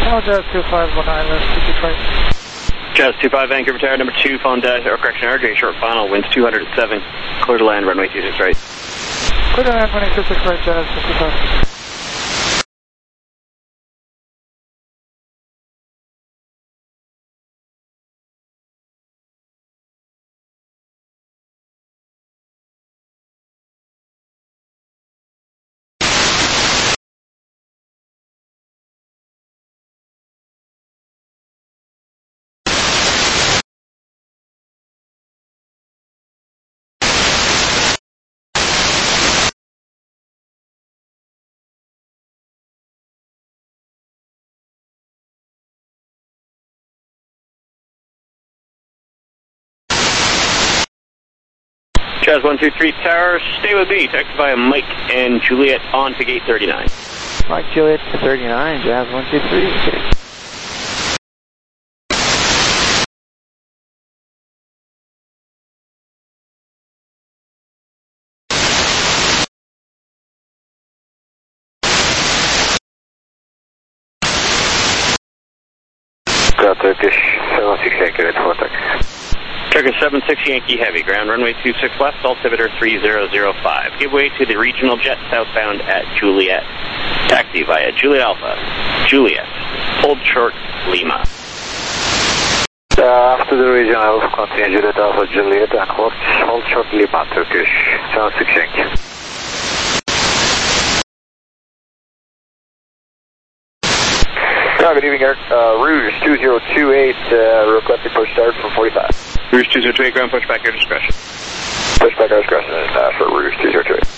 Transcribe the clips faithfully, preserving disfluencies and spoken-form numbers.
Oh, Jazz two five one nine, that's Detroit. Jazz two five, Vancouver Tower, number two, phone dash, or correction, R J, short final, winds two hundred seven, clear to land, runway two six right. Clear to land, runway two six right, Jazz two five. Jazz one two three Tower, stay with me, taxi via Mike and Juliet on to gate thirty-nine. Mike, Juliet to thirty-nine, Jazz one two three. Got Turkish seven six Yankee, that's one taxi. Turkish seven six Yankee Heavy, ground runway two six left, altimeter three zero zero five. Give way to the regional jet southbound at Juliet. Taxi via Juliet Alpha, Juliet, hold short, Lima. Uh, after the regional, continue Juliet Alpha, Juliet, and hold, hold short, Lima, Turkish seven six Yankee. Good evening, Eric. Uh, Rouge two zero two eight, uh, requesting push start from forty-five. Rouge two zero two eight, ground push back, your discretion. Push back, our discretion uh, for Rouge two zero two eight.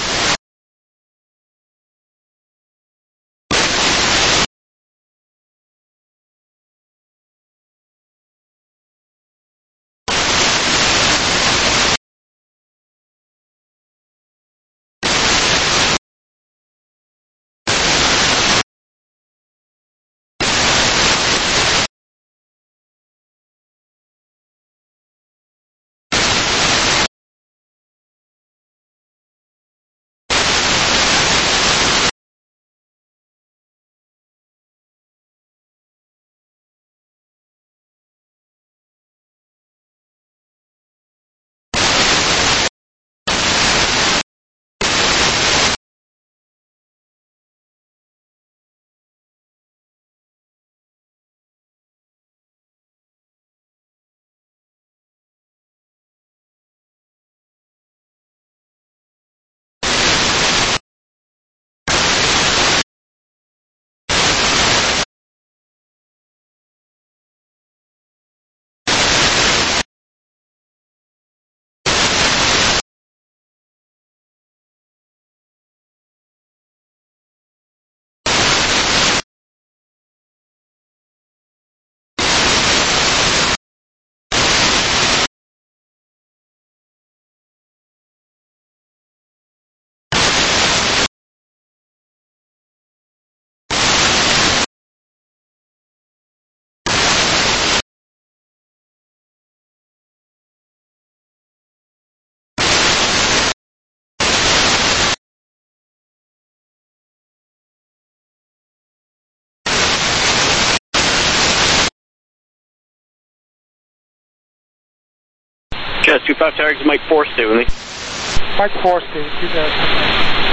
Jazz two five Tower, Mike four, stay with me. Mike four, stay, two Jazz.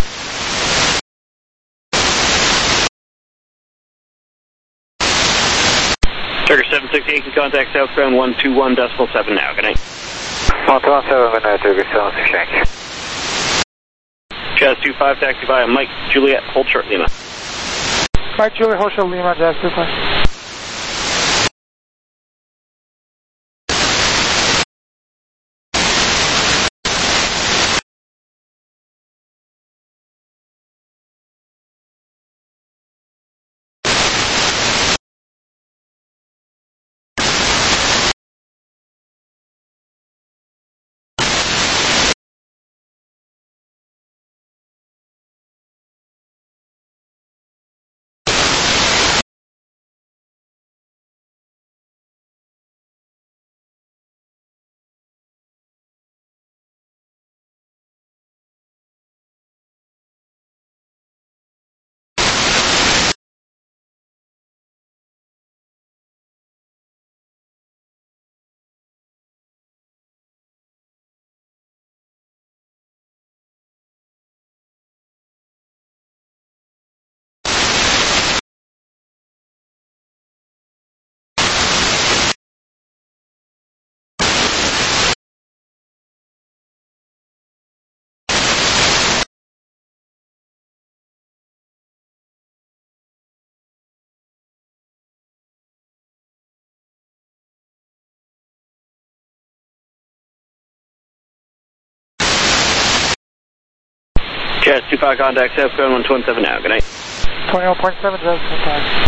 Turkish seven six Yankee, contact southbound one two one decimal seven now, good night. one two one seven, good night, Turkish seven six Yankee. Jazz two five, taxi via Mike, Juliet, hold short, Lima. Mike, Juliet, hold short, Lima, Jazz two five. Jets two five contact southbound one two one seven now. Good night. twenty-one point seven, Jets contact.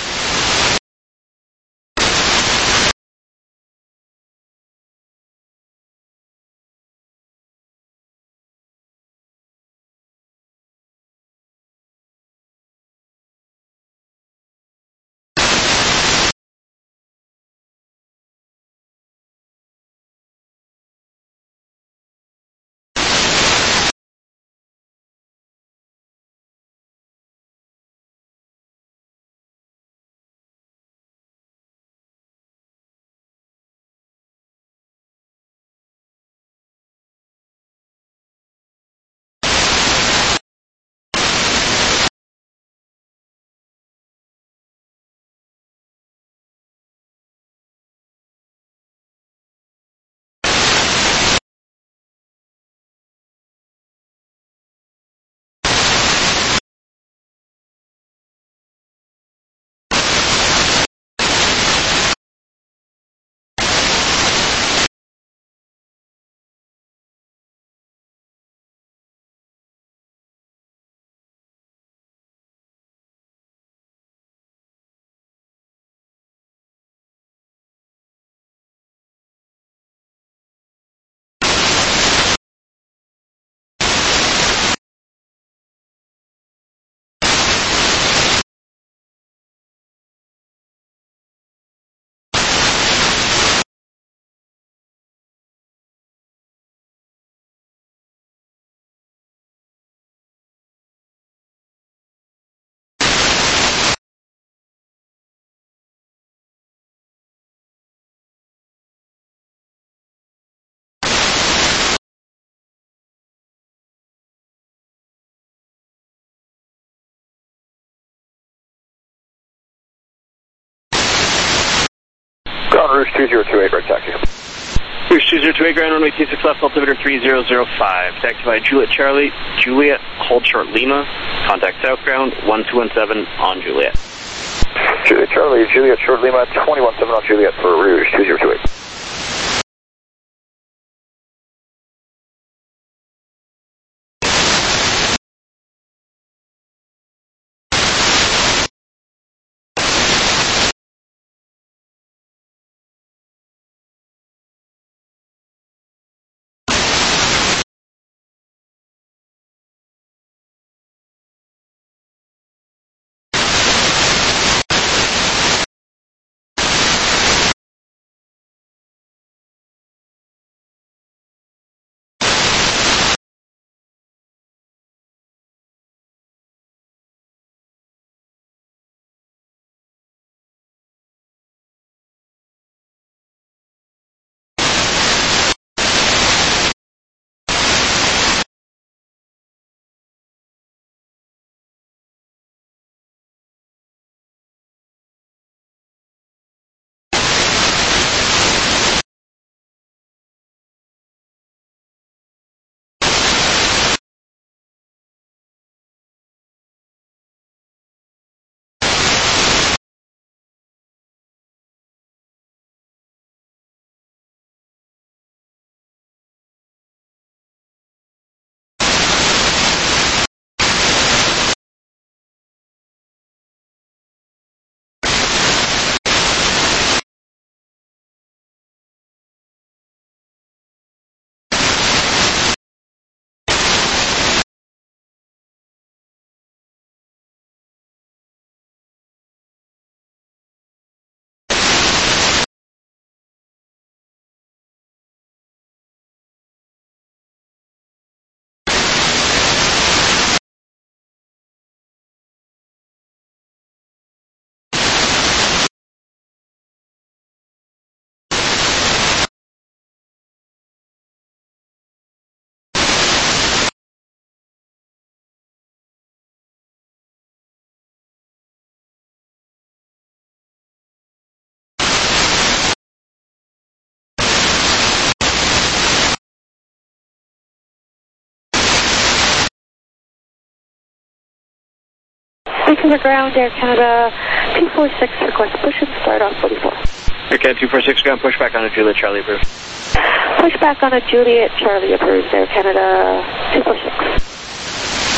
Ground Rouge two zero two eight, right taxi. Rouge two zero two eight, ground runway two six left, altimeter three zero zero five. Taxi by Juliet Charlie, Juliet, hold short Lima. Contact south ground one two one seven on Juliet. Juliet Charlie, Juliet short Lima, twenty-one seven on Juliet for Rouge two zero two eight. From the ground, Air Canada two four six, request push and start off forty-four. Air Canada two four six, ground push back on a Juliet Charlie approved. Push back on a Juliet Charlie approved, Air Canada two four six.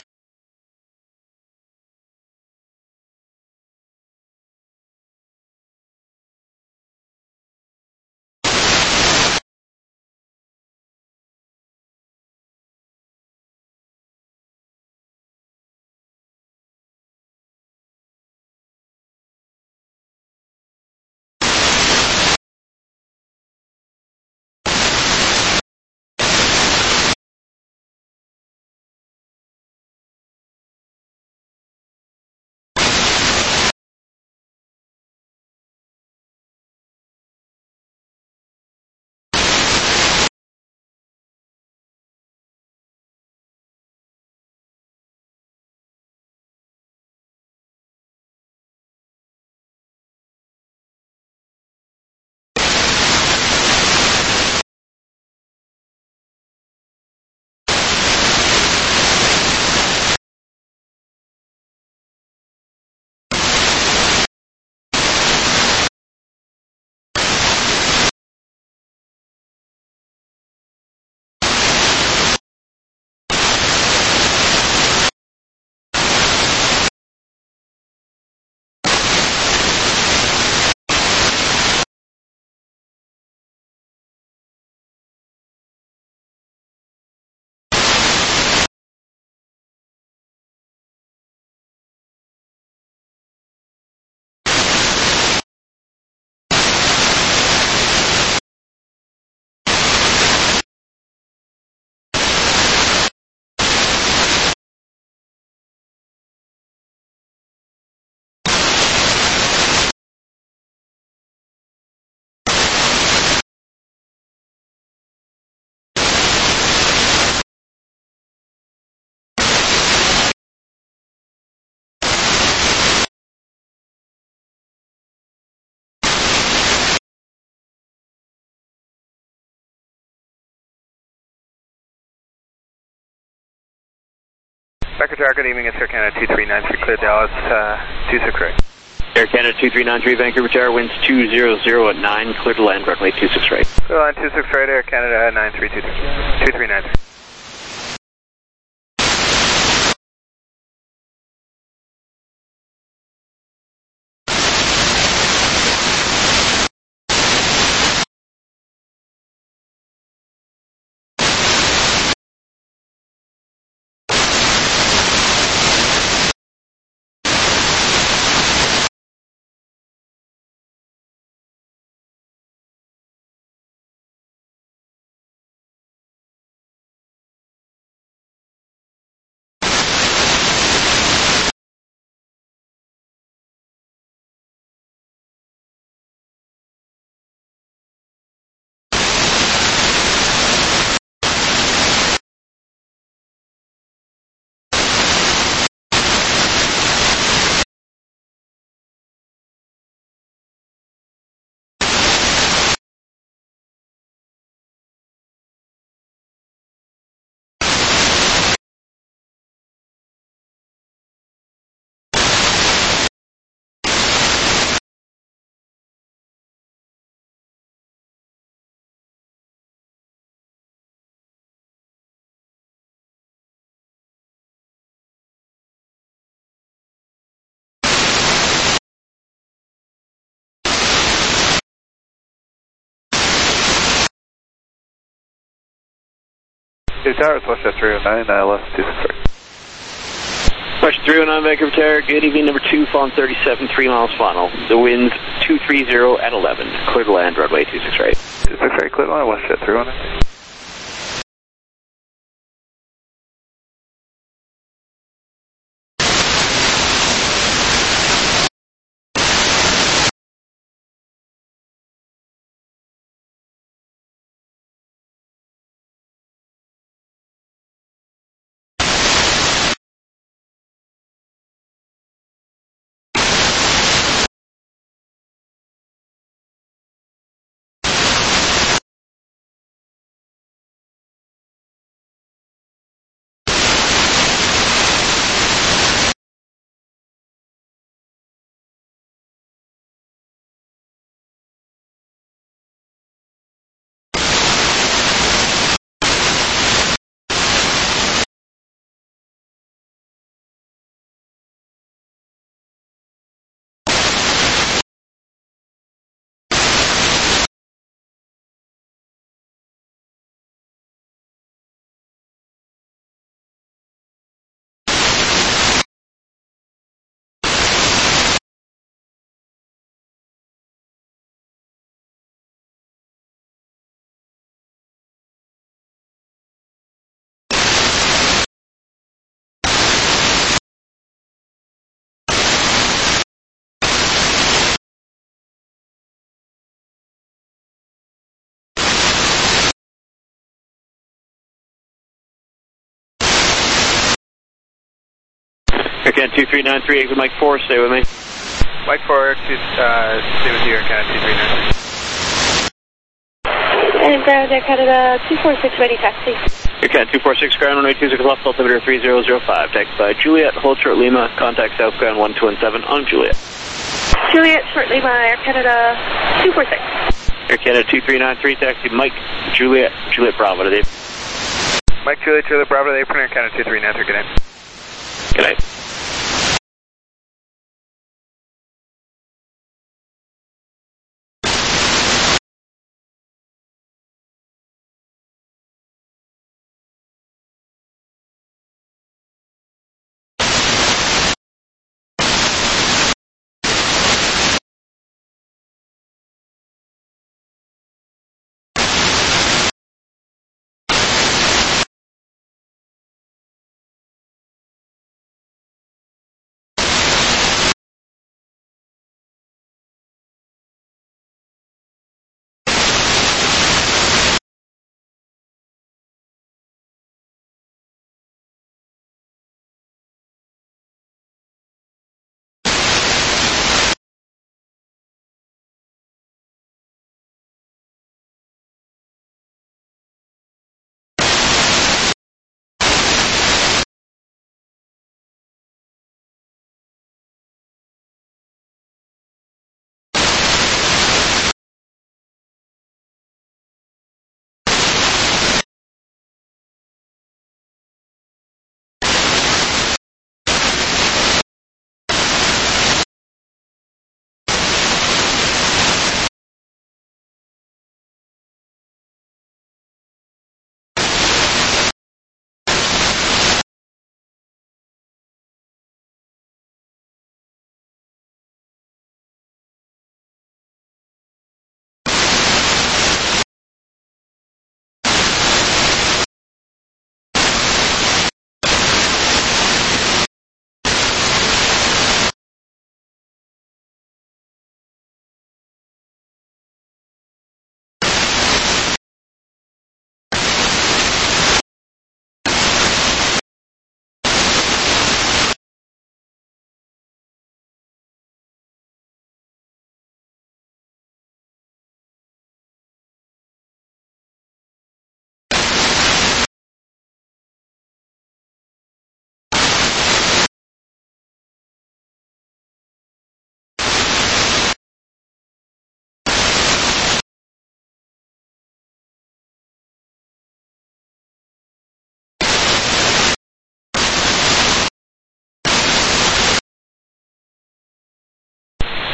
Secretary, good evening. It's Air Canada two three nine three, clear Dallas, uh, two six right. Air Canada two three nine three, Vancouver Tower, winds two zero zero at nine, clear to land, runway two six right. Clear line two six right, Air Canada nine three two three, two three nine three. Two Towers, WestJet three oh nine, I L S two six right. Question three oh nine, Vancouver Tower, good evening, number two, Fawn thirty-seven, three miles final. The wind's two three zero at eleven, clear to land, runway two six right. two six right, clear to line, WestJet three oh nine. Air Canada two three nine three, exit Mike four, stay with me. Mike four, uh, stay with you, Air Canada two three nine three. And ground Air Canada two four six, ready taxi. Air Canada two four six, ground runway two six left, altimeter three zero zero five. Taxi by Juliet, hold short Lima, contact southbound one two one seven on Juliet. Juliet, short Lima, Air Canada two four six. Air Canada two three nine three, taxi Mike, Juliet, Juliet Bravo to Dave. Mike Juliet, Juliet Bravo to Dave, Air Canada two three nine three, good night. Good night.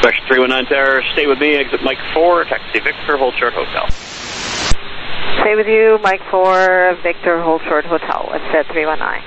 Question three one nine Tower, stay with me, exit Mike four, taxi Victor, hold short hotel. Stay with you, Mike four, Victor, hold short hotel. What's that three one nine?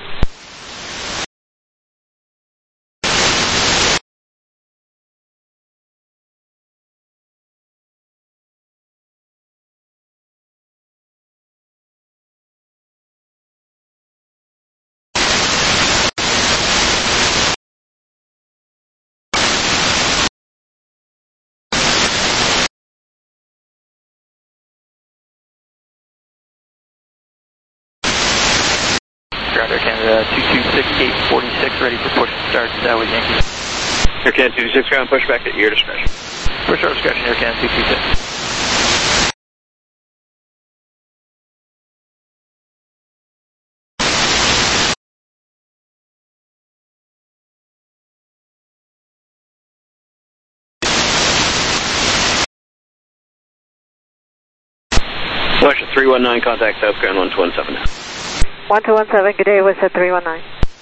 Ground Air Canada two two six eight four six, ready for push and start uh, with Yankee. Air Canada two two six, ground pushback at your discretion. Push our discretion, Air Canada two two six. Question three one nine, contact South Ground one two one seven now. one two one seven, good day, what's that three one nine?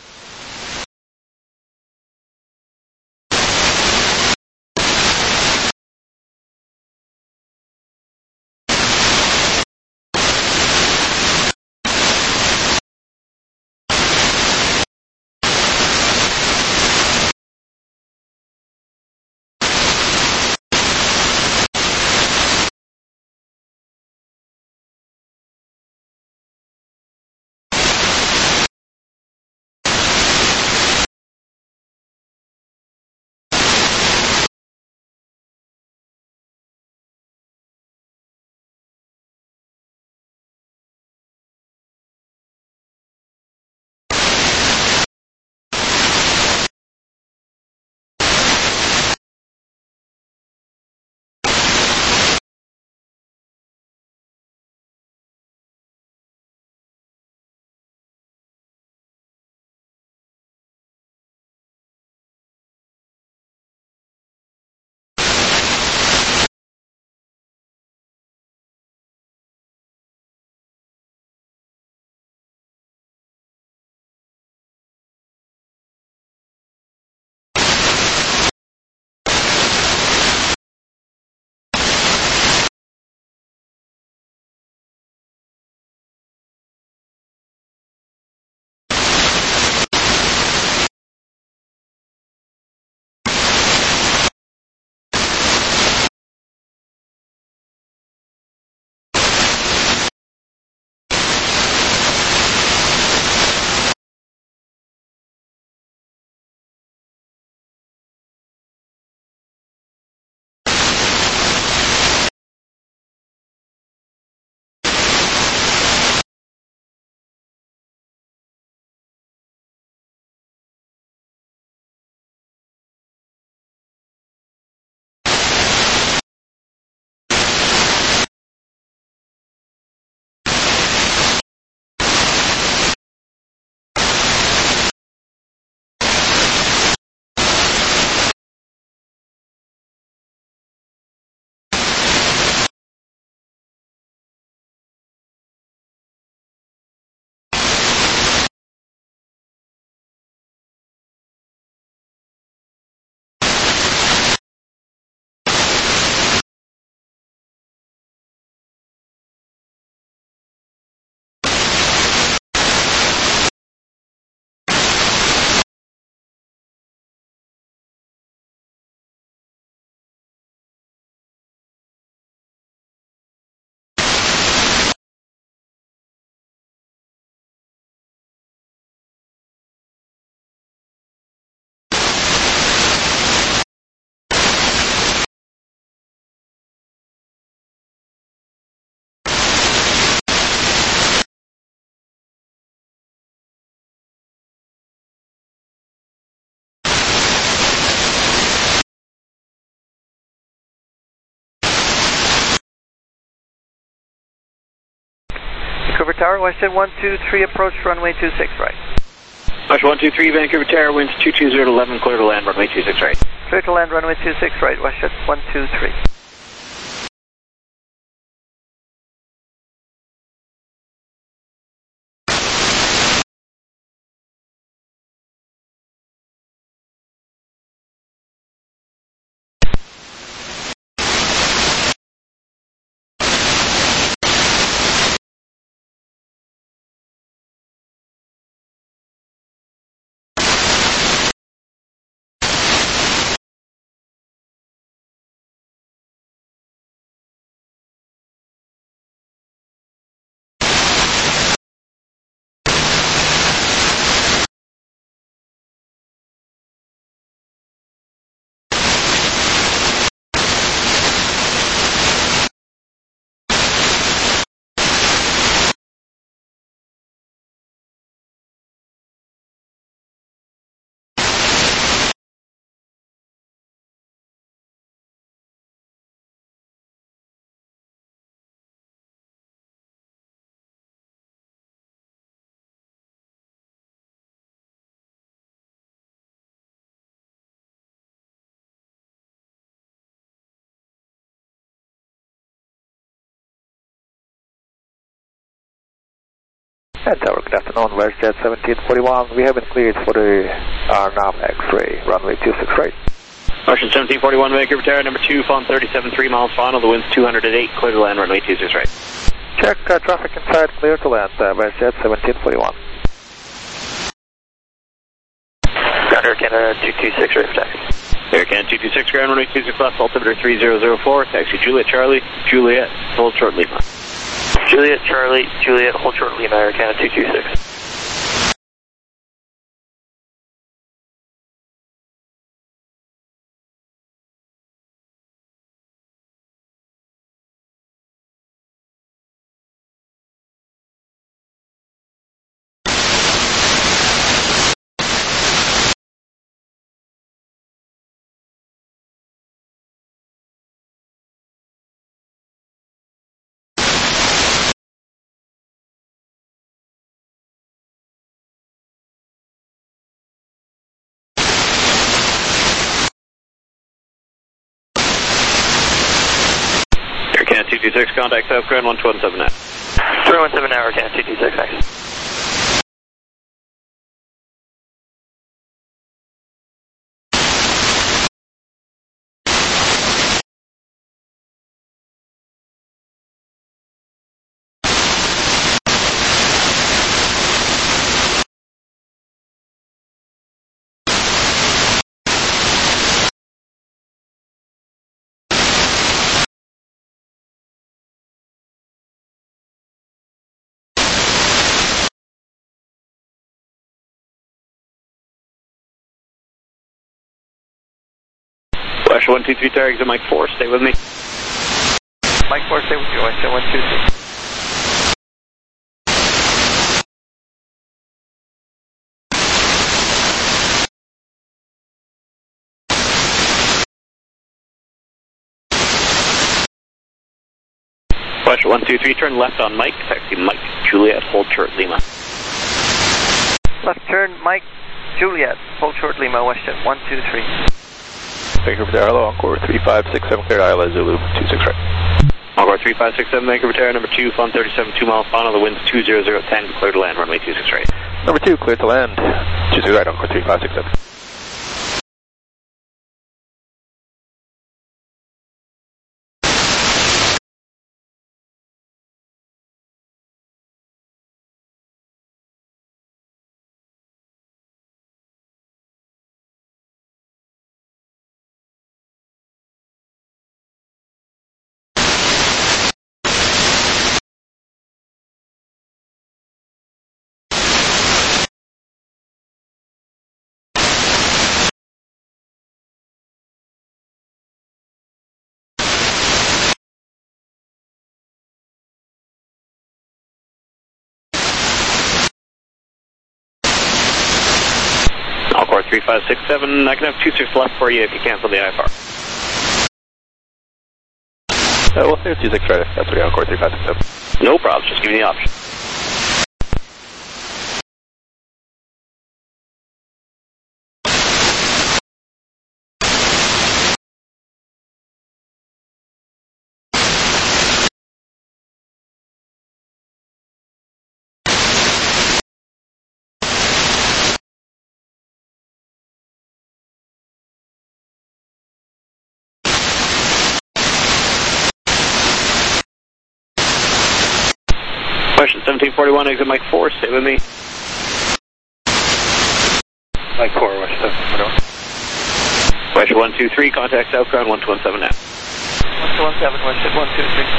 Vancouver Tower, Westjet one two three, approach runway two six right. Question one two three, Vancouver Tower, winds two two zero to eleven, clear to land, runway two six right. Clear to land, runway two six right, Westjet one two three. And tower, good afternoon, WestJet seventeen forty-one. We have been cleared for the R N A M X-ray, runway two six right. Ocean seventeen forty-one, Vancouver Tower, number two, phone thirty-seven three miles final, the wind's two hundred eight, clear to land, runway two six right. Check uh, traffic inside, clear to land, uh, WestJet seventeen forty-one. Ground Air Canada two two six, ready for taxi. Air Canada two two six, ground runway two six left, altimeter three zero zero four, taxi Juliet Charlie, Juliet, hold short Lima. Juliet Charlie, Juliet, hold short Lima, Air Canada two two six. two two six, contact South Ground one two one seven now. three one seven now, Air Canada two two six, thanks. Flash one two three, tower, exit Mike four, stay with me. Mike four, stay with you, I say one two three. Flash one two three, turn left on Mike, taxi Mike, Juliet, hold short Lima. Left turn, Mike, Juliet, hold short Lima, WestJet one two three. Vancouver Tower, hello, Encore three five six seven, cleared Isla Zulu two six right. Encore three five six seven, Vancouver Tower, number two, phone thirty-seven two miles final, the wind's two zero zero ten, clear to land, runway two six right. Number two, clear to land, two six right, Encore three five six seven. Encore three five six seven, I can have two six left for you if you cancel the I F R. Uh, we'll say two six right, that's what Encore three five six seven. No problem, just give me the option. Question seventeen forty-one, exit Mike four, stay with me. Mike four, West seven forty-one. Question one two three, contact South Ground one two one seven now. one two one seven, WestJet one two three.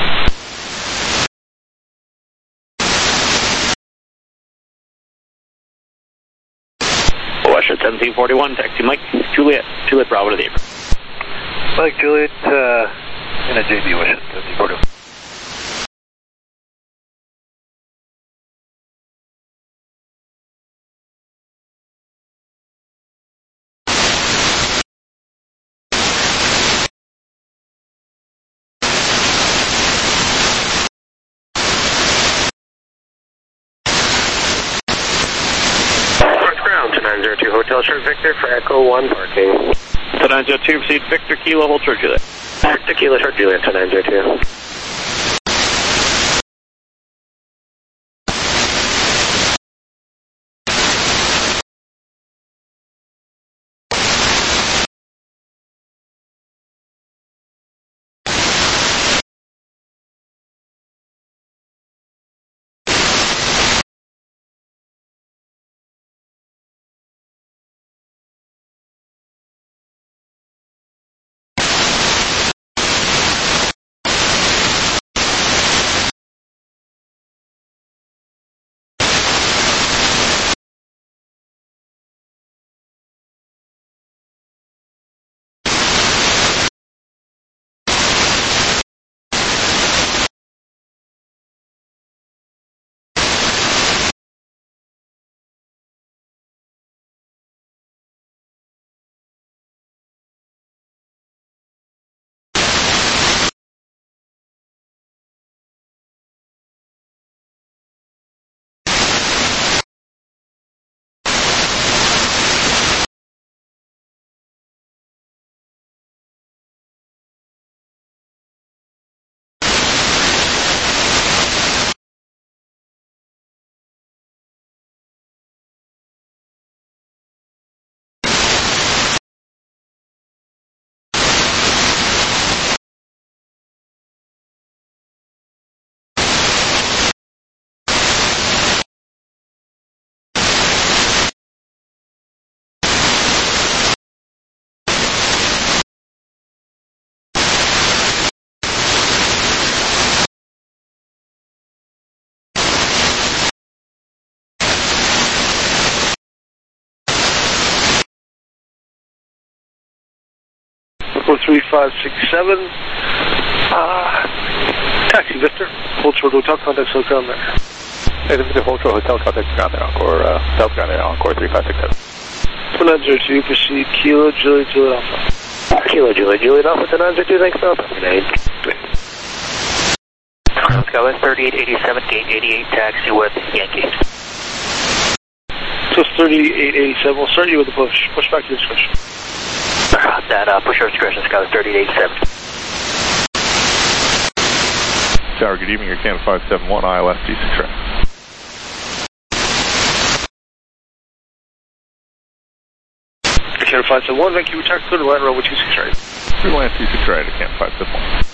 Question seventeen forty-one, taxi Mike, Juliet, Juliet Bravo to the apron. Mike Juliet, uh, in a J B, Washington seventeen forty-one. nine zero two Hotel Short Victor for Echo one parking. So nine zero two, proceed Victor Kilo, hold short Juliet. Victor Kilo Short Juliet to nine zero two. three five six seven. Uh, taxi Victor, hold short hotel, contact South Ground there. Hey, this is the hold short hotel, contact ground there, Encore, uh, South Ground there, Encore three five six seven. one nine zero two, proceed, Kilo, Juliet, Juliet Alpha. Kilo, Juliet, Juliet Alpha to nine zero two, thanks, Alpha. Skywest thirty-eight eighty-seven, gate eighty-eight, taxi with Yankee. So it's thirty-eight eighty-seven, we'll start you with the push. Push back to your discretion. That uh, push your discretion, Skywest thirty-eight eighty-seven. Tower, good evening, your Can five seven one, I L S T six right. Can five seven one, Vancouver, taxi clear to land runway two six right. Clear land two six right, Can five seven one.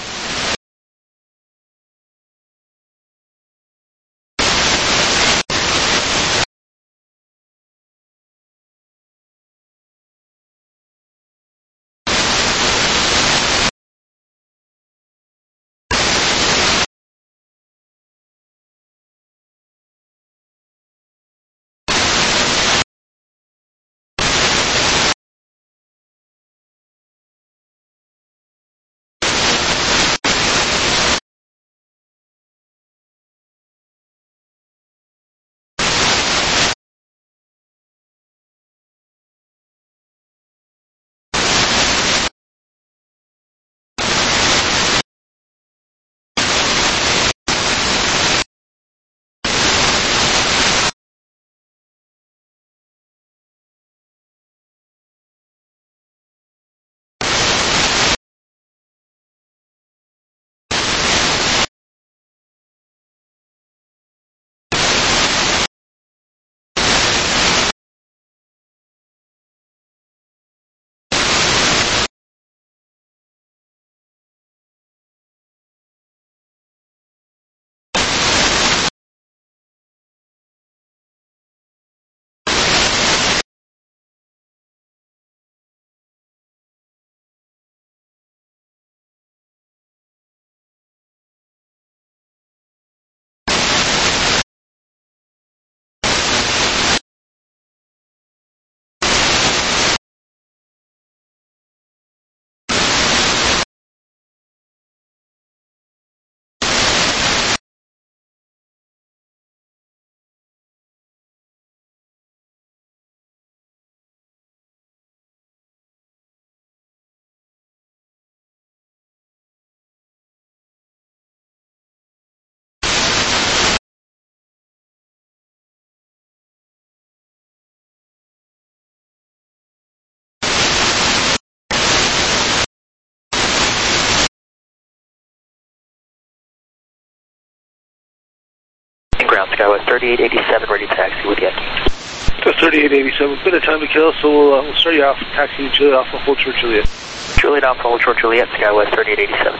Ground, Skywest thirty-eight eighty-seven, ready taxi with Yankee. So thirty-eight eighty-seven, bit of time to kill, so we'll, uh, we'll start you off taxi Juliet Alpha, hold short Juliet. Juliet Alpha, hold short Juliet, Skywest thirty-eight eighty-seven.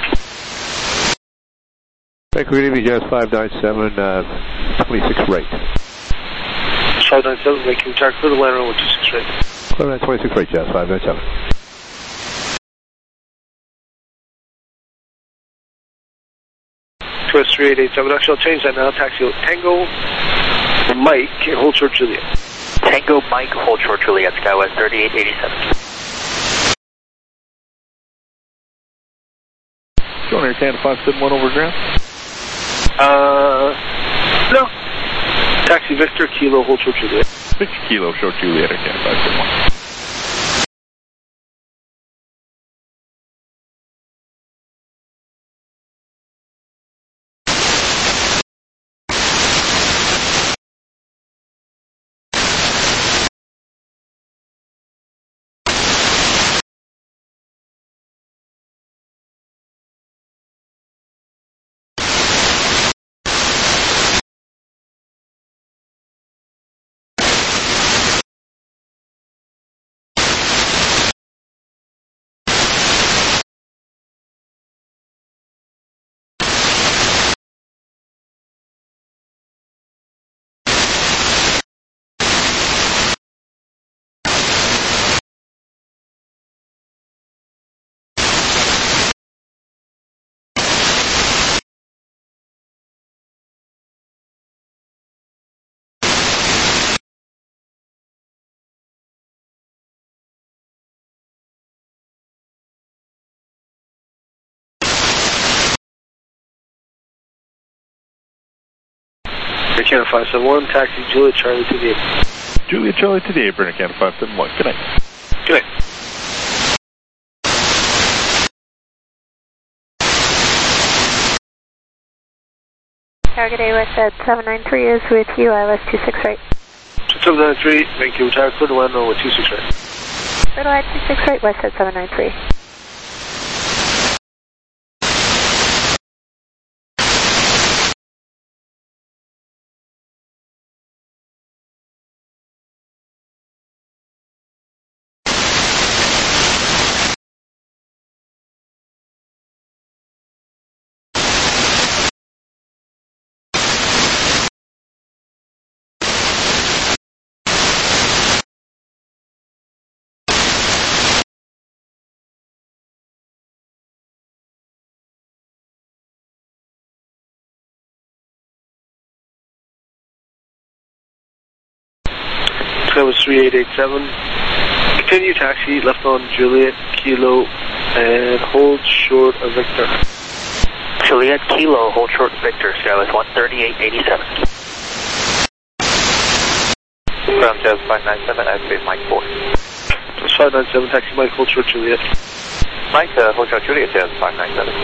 Thank you, good evening, Jazz five nine seven, uh, twenty-six right. five nine seven, making taxi clear to land runway two six right. Clear land twenty-six right, Jazz five nine seven. Twist three eight eight seven, actually I'll change that now, taxi Tango Mike, hold short Juliet. Tango Mike, hold short Juliet, Skywest thirty-eight eighty-seven. Going Air Can five seven one over ground? Uh, no. Taxi Victor, Kilo, hold short Juliet. Victor Kilo, short Juliet, Air Can five seven one. Canada five seven one, taxi Juliet Charlie to the apron. Juliet Charlie to the apron, Canada five seven one. Good night. Good night. Target A West at seven nine three is with you, I L S two six right. seven nine three, make you retire, clear to land with two six right. Clear to land two six right, West at seven nine three. That was three eight eight seven. Continue taxi left on Juliet Kilo and hold short of Victor. Juliet Kilo, hold short of Victor, Skywest one thirty-eight eighty-seven. Ground Jazz five nine seven, I space Mike four. That's five nine seven, taxi Mike, hold short Juliet. Mike, uh, hold short Juliet, Jazz five nine seven.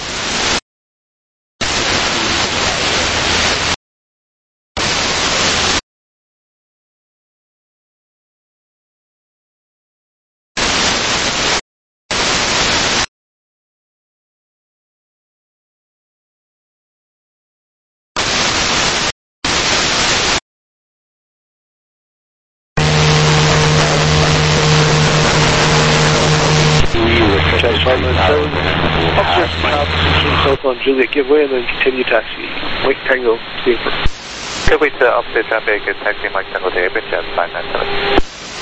five nine seven, up to south on Juliet, give way and then continue taxi. Mike Tango, to the apron. Give way to upstate traffic, taxi Mike Tango to the apron, Jazz five nine seven.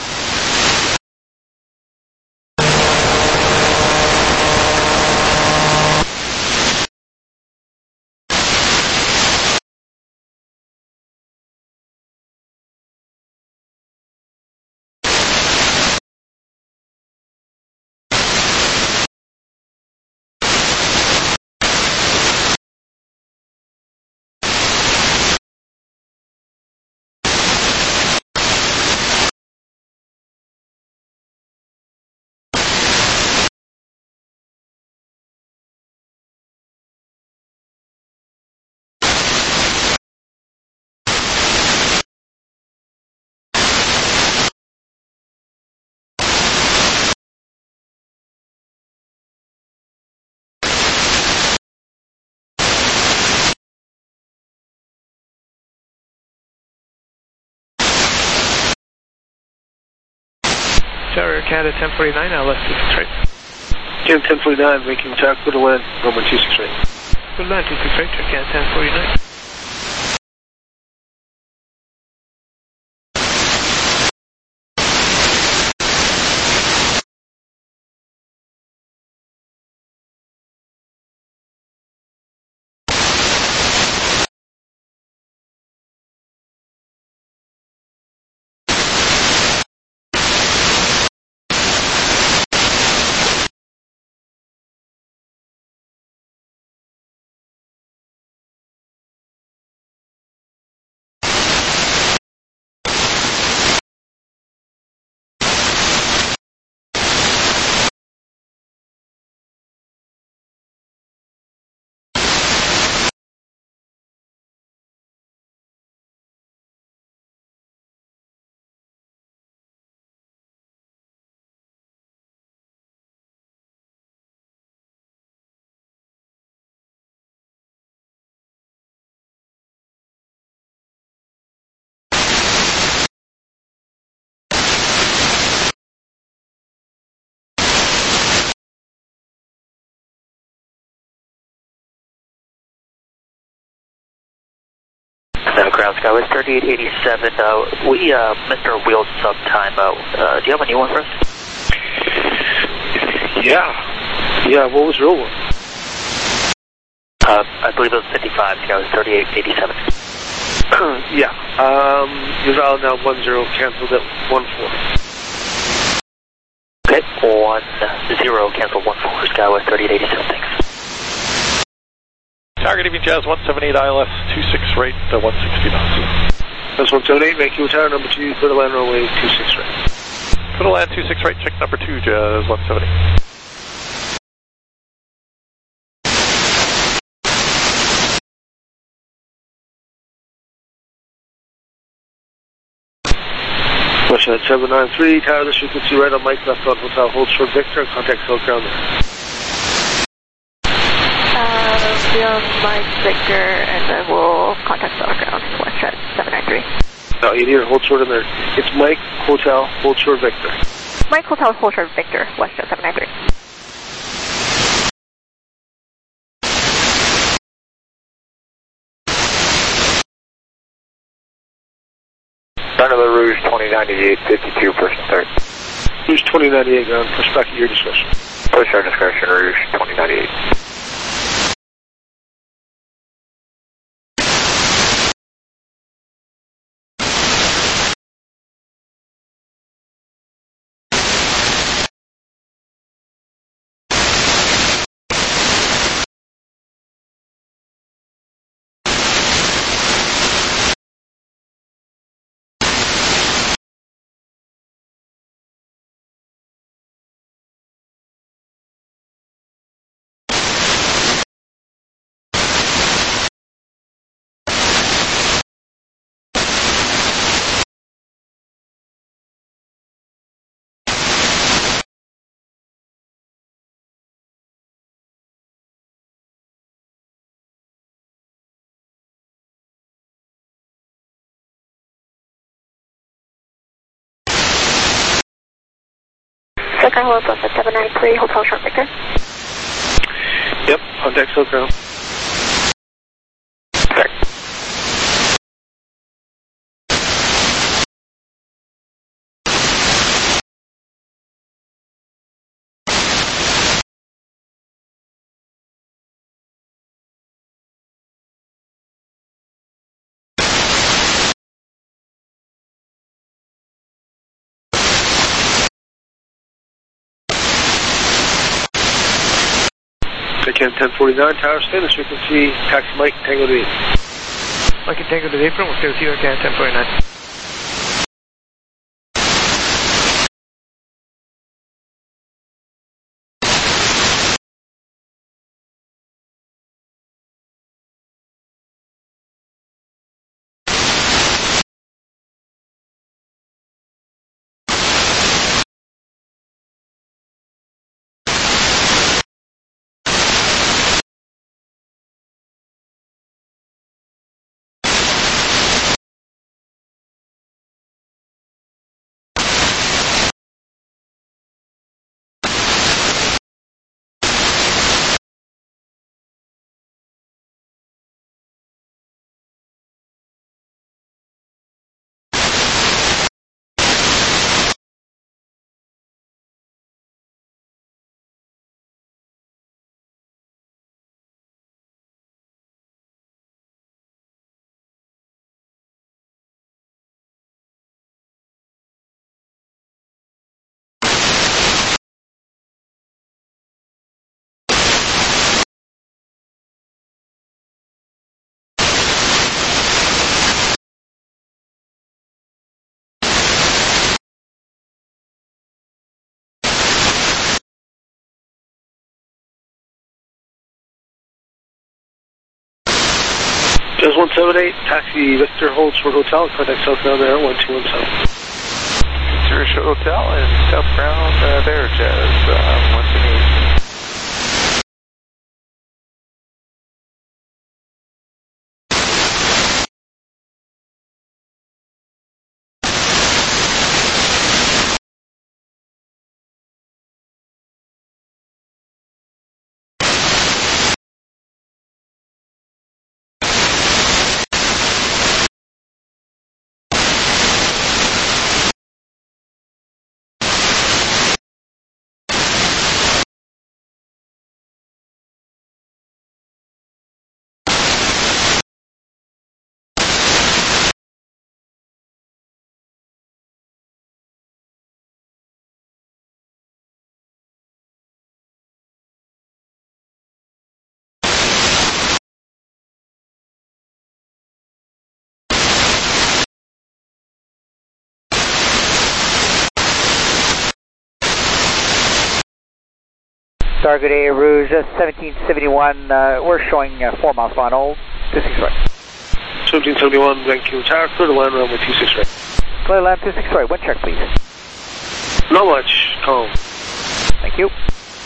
Tower Canada ten forty-nine, L S two six right. Canada ten forty-nine, making retire, clear to land, Roman two six right. Clear to land two six right, Canada ten forty-nine. Uh, ground Skywest thirty-eight eighty-seven, uh, we uh, missed our wheel sub time. Uh, uh, do you have a new one for us? Yeah. Yeah, what was your one? Uh, I believe it was fifty-five, Skywest thirty-eight eighty-seven. Yeah. Um, you're valid now one zero, canceled at one four. Okay, one zero, cancel one four, Skywest thirty-eight eighty-seven, thanks. Target Evening Jazz one seven eight I L S, two six right to one sixty knots. That's one seven eight, Vancouver Tower, number two, clear to land runway two six right. Clear to land two six right, check number two, Jazz one seven eight. Westjet seven nine three, tower this frequency right on Mike, left on Hotel, hold short Victor, contact South Ground there. Uh, be on Mike Victor, and then we'll contact South Ground, Westjet seven nine three. No, you need to hold short in there. It's Mike, Hotel, hold short Victor. Mike, Hotel, hold short Victor, Westjet seven nine three. Turn of the Rouge twenty ninety-eight, fifty-two, push and start. Rouge twenty ninety-eight, ground, push back at your discretion. Push our discretion, Rouge twenty ninety-eight. South Ground, Westjet seven nine three, Hotel short Victor. Yep, contact South Ground. Okay. Again, ten forty-nine, tower, stay this frequency, taxi Mike, Tango to eight. Mike and Tango to the apron, we'll stay with you again, ten forty-nine. Jazz one seven eight, taxi Victor, hold short Hotel, contact South Ground there, one two one seven. Zurich Hotel and South Ground uh, there, Jazz uh, one seven eight. Star, good day, Rouge seventeen seventy-one, uh, we're showing uh, four miles on hold, two six right. seventeen seventy-one, Vancouver Tower, clear to land runway two six right. Clear to land two six right, wind check please. Not much, calm. Thank you.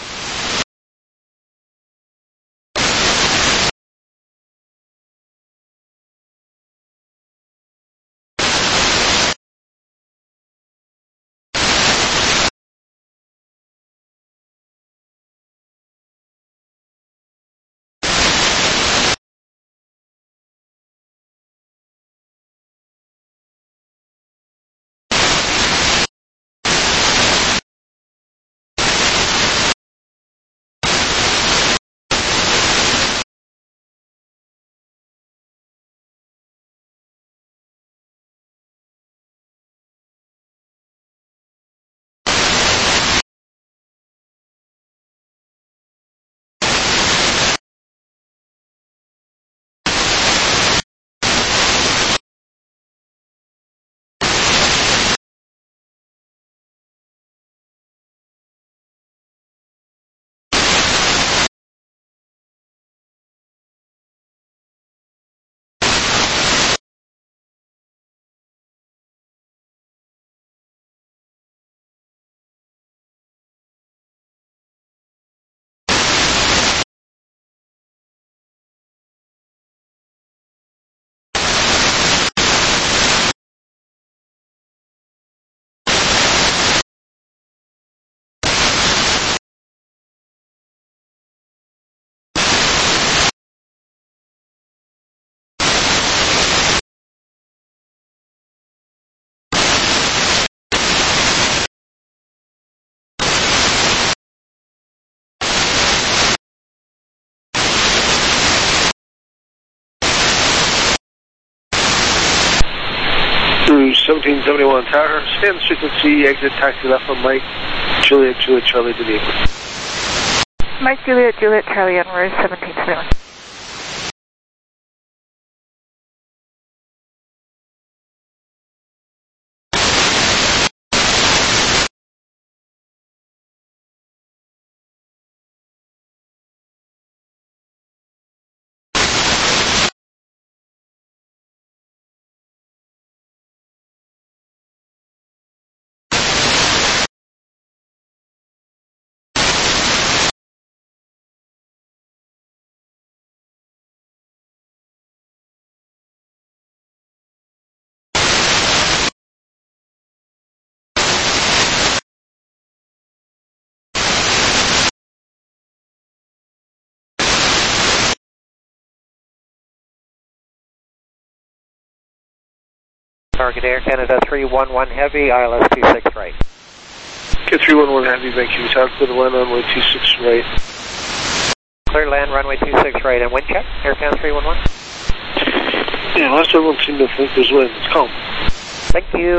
seventeen seventy-one Tower, stay on the frequency, exit taxi left on Mike, Juliet, Juliet, Charlie to the apron. Mike, Juliet, Juliet, Charlie on Rouge seventeen seventy-one. Target Air Canada three one one Heavy, I L S two six right. Okay, three one one Heavy, Vancouver Tower, clear to land runway two six right. Clear to land runway two six right, and wind check, Air Canada three one one. Yeah, last everyone seemed to think there's wind, it's calm. Thank you.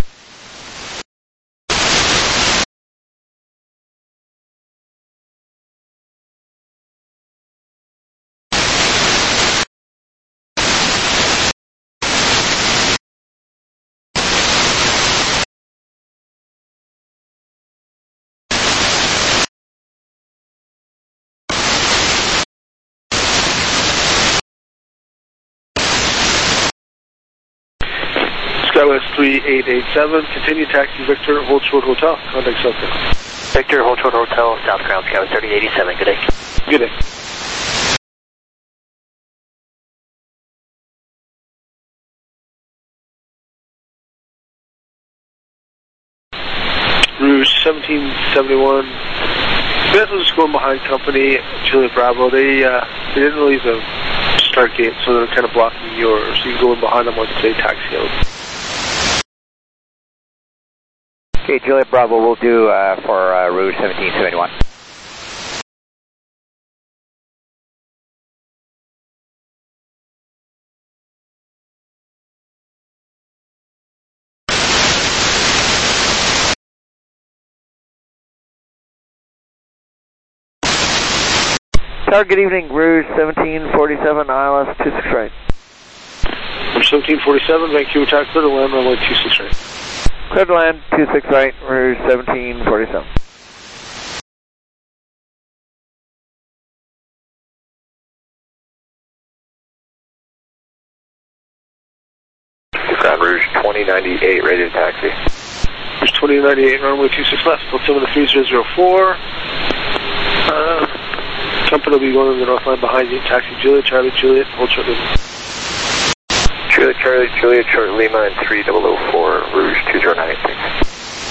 Skywest three eight eight seven, continue taxi Victor, hold short hotel, contact Southground. Victor, hold short hotel, Southground, Skywest thirty eighty-seven, good day. Good day. Rouge seventeen seventy-one, Smith was going behind company, Juliet Bravo, they, uh, they didn't leave the start gate, so they're kind of blocking yours, so you can go in behind them once they taxi out. Okay, Juliet Bravo will do uh, for uh, Rouge seventeen seventy-one. Tower, good evening, Rouge seventeen forty-seven, I L S two six right. Rouge seventeen forty-seven, Vancouver Tower, clear to land runway two six right. Clear to land, two six right, Rouge seventeen forty-seven. Ground Rouge twenty ninety-eight, ready to taxi. Rouge twenty ninety-eight, runway two six left, altimeter three zero zero four. Uh, company will be going in the north line behind you. Taxi Juliet, Charlie, Juliet, hold short Lima. Juliet, Charlie, Juliet, short Lima, and three zero zero four, Rouge two zero nine eight, thanks.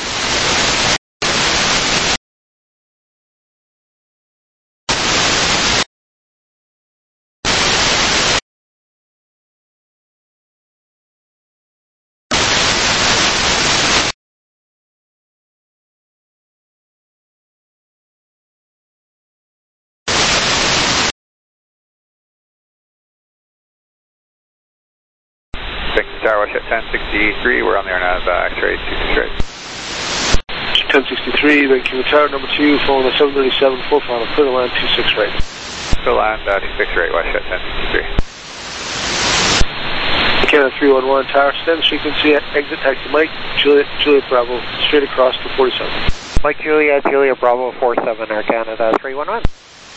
Victor Tower, watch at ten sixty-three, we're on the Arnav uh, X-ray two six right. ten sixty-three, Vancouver Tower, number two, following the seven thirty-seven, full final, clear the line two six right. Still land uh, two six right, watch at ten sixty-three. Canada three one one, Tower, extend frequency, exit taxi Mike, Juliet, Juliet Bravo, straight across to forty-seven. Mike Juliet, Juliet Bravo, four seven, Air Canada three one one.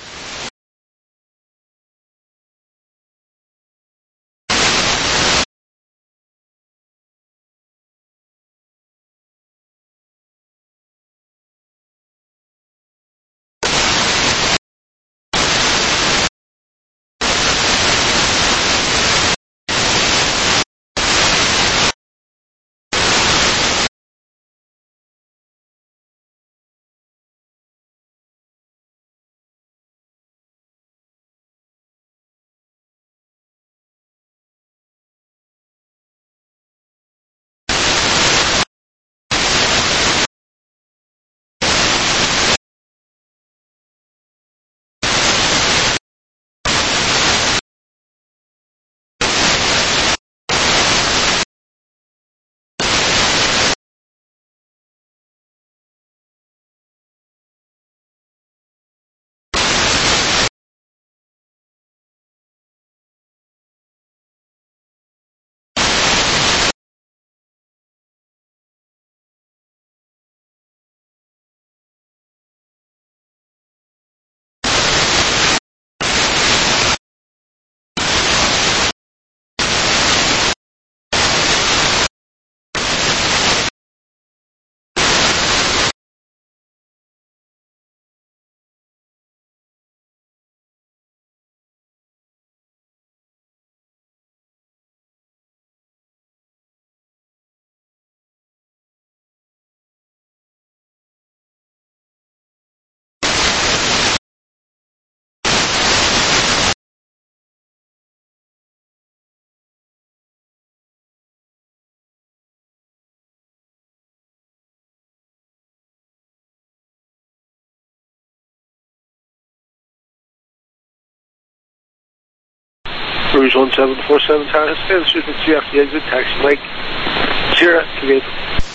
Rouge one seven four seven, Tower, extend frequency after the exit, taxi Mike, Sierra, to the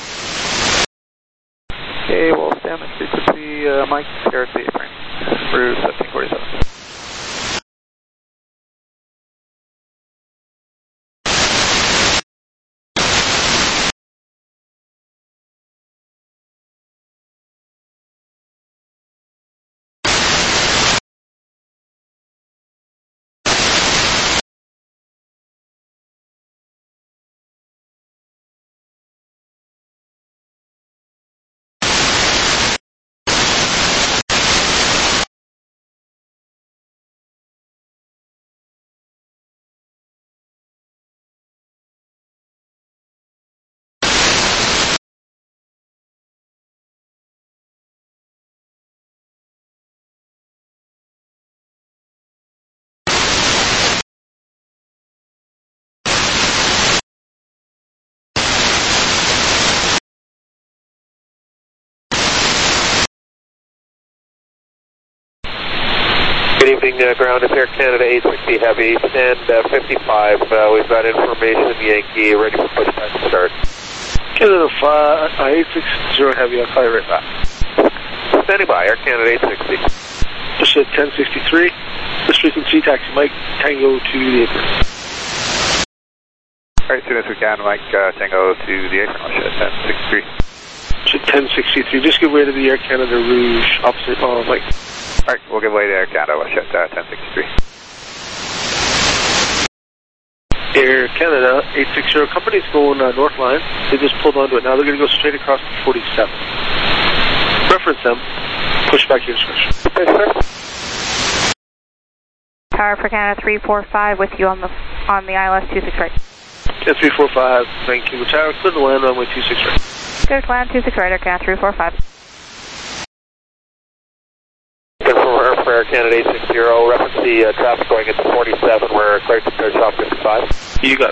Okay, we'll stand at frequency uh, Mike, Sierra to the apron. Rouge seventeen forty-seven. Good evening, uh, ground. It's Air Canada eight sixty Heavy, stand uh, fifty-five. Uh, we've got information, Yankee, ready for pushback to start. Canada five, uh, eight six zero Heavy, I'll call you right back. Standing by, Air Canada eight sixty. Just at ten sixty-three, this frequency, taxi Mike, Tango to the apron. Alright, as soon as we can, Mike, uh, Tango to the apron, watch at ten sixty-three. Just at ten sixty-three, just give way to the Air Canada Rouge, opposite, oh, Mike. Alright, we'll give way to Air Canada, watch at uh, ten sixty-three. Air Canada, eight six zero, company's going uh, north line. They just pulled onto it. Now they're going to go straight across to forty-seven. Reference them. Push back your discretion. Okay, sir. Tower for Canada three four five with you on the on the I L S two six right. Yeah, three four five, Vancouver Tower, clear to land runway two six right. Clear to land two six right, Air Canada three four five. For, for Air Canada eight six zero, reference the uh, traffic going into forty-seven, where clear to clear shop fifty-five. You got it.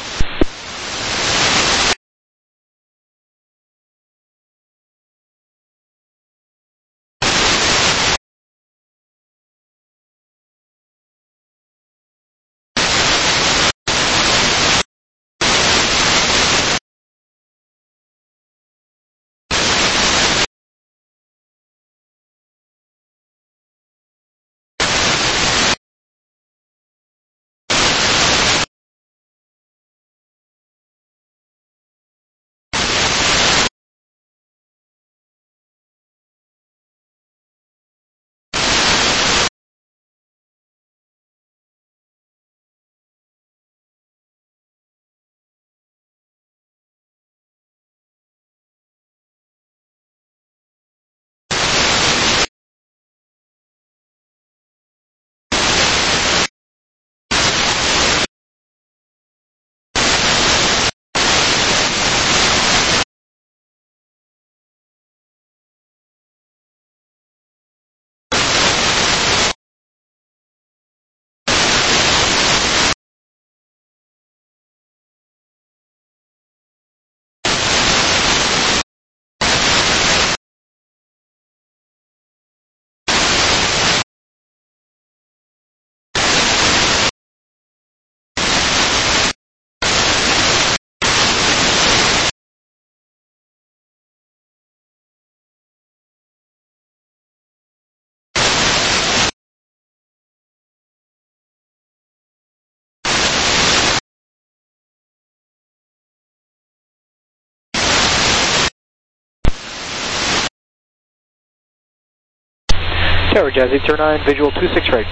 Tower Jazz eight zero nine, visual two six right.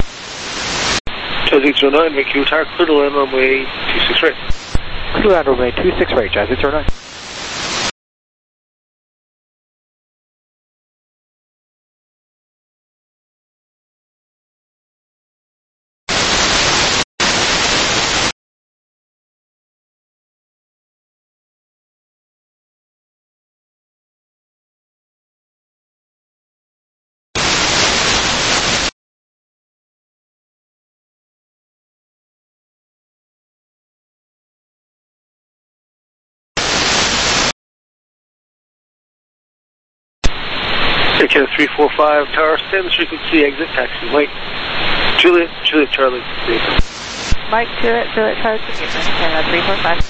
Jazz eight zero nine, Vancouver Tower, clear to land runway two six right. Clear to land runway two six right, Jazz eight zero nine. Air Canada three four five, Tower, stand the frequency, exit taxi, Mike. Juliet, Juliet Charlie. Mike, Juliet, Juliet Charlie, Canada three four five.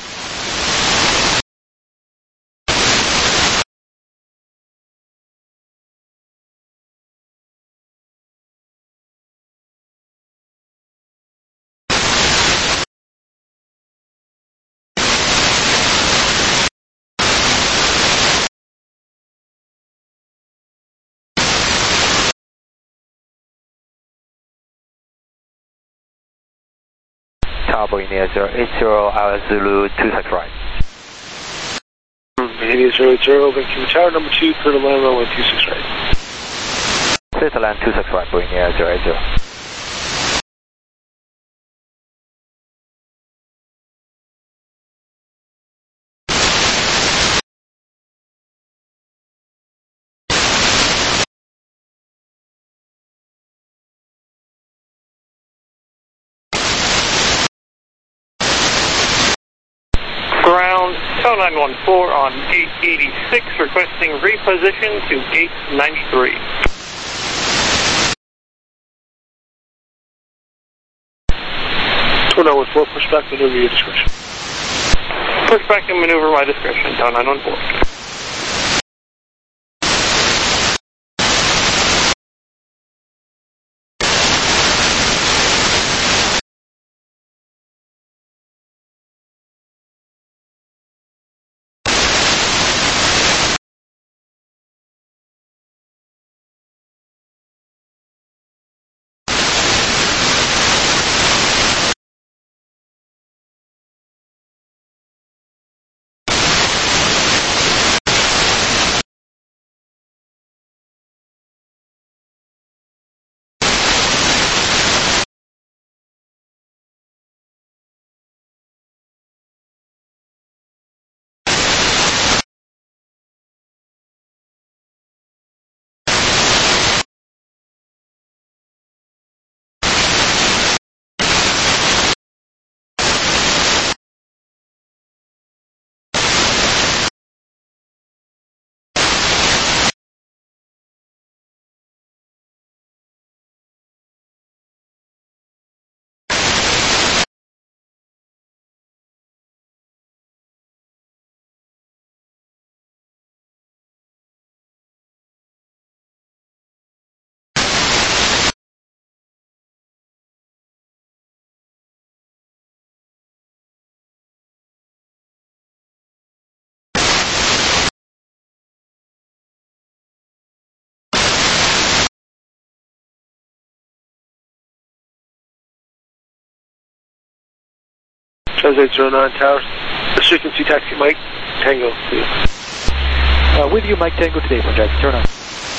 Tower Boeing zero eight zero, I L S Zulu two six right. India zero eight zero, Vancouver Tower, number two, clear to land runway two six right. Clear to land two six right, Boeing zero eight zero. Ground Tower nine one four on gate eighty-six, requesting reposition to gate ninety-three. Tower nine one four, push back, maneuver your discretion. Push back and maneuver my discretion, Tower nine one four. seven eight zero nine Tower. This frequency taxi Mike Tango to you. Uh, with you, Mike Tango today from Jackson. Turn on.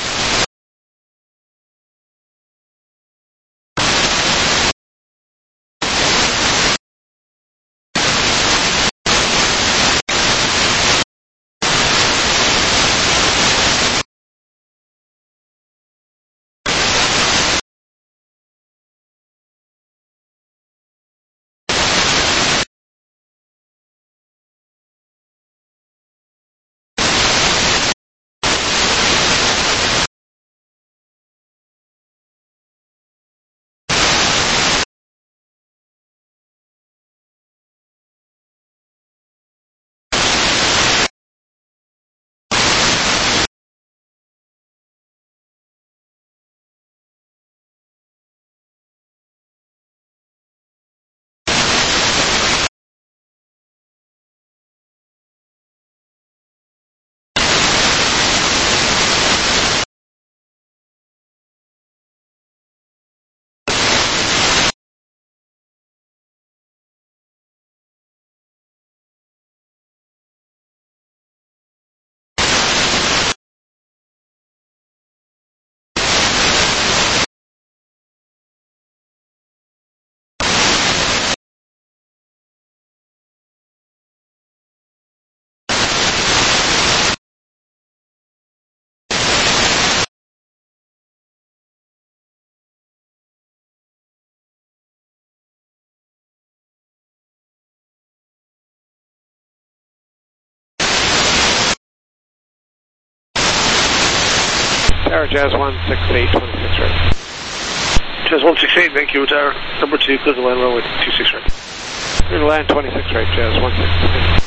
Tower Jazz one six eight, twenty-six right. Jazz one six eight, Vancouver Tower. Number two, clear the land runway two six right. Clear the land twenty-six right, Jazz one six eight.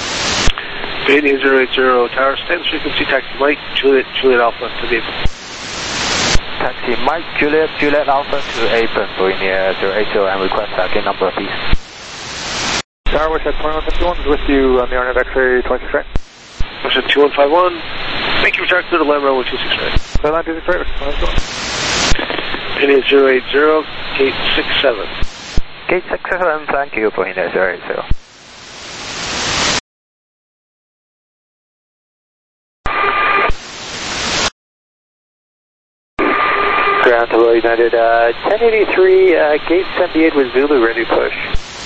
eight eight zero eight zero Tower, stand frequency taxi Mike, Juliet, Juliet Alpha to the apron. Taxi Mike, Juliet, Juliet Alpha to apron, Bohemia zero eight zero and request taxi number please. Tower, West twenty-one fifty-one is with you on the R N A V X-ray twenty-six right. West two one five one, Vancouver Tower, clear the land runway two six right. Clear land two six right, what's going on? eight eight zero eight zero, gate six seven. Gate six seven, thank you, Bohemia zero eight zero. Ground Hello United, uh, ten eighty-three, uh, gate seventy-eight with Zulu, ready to push.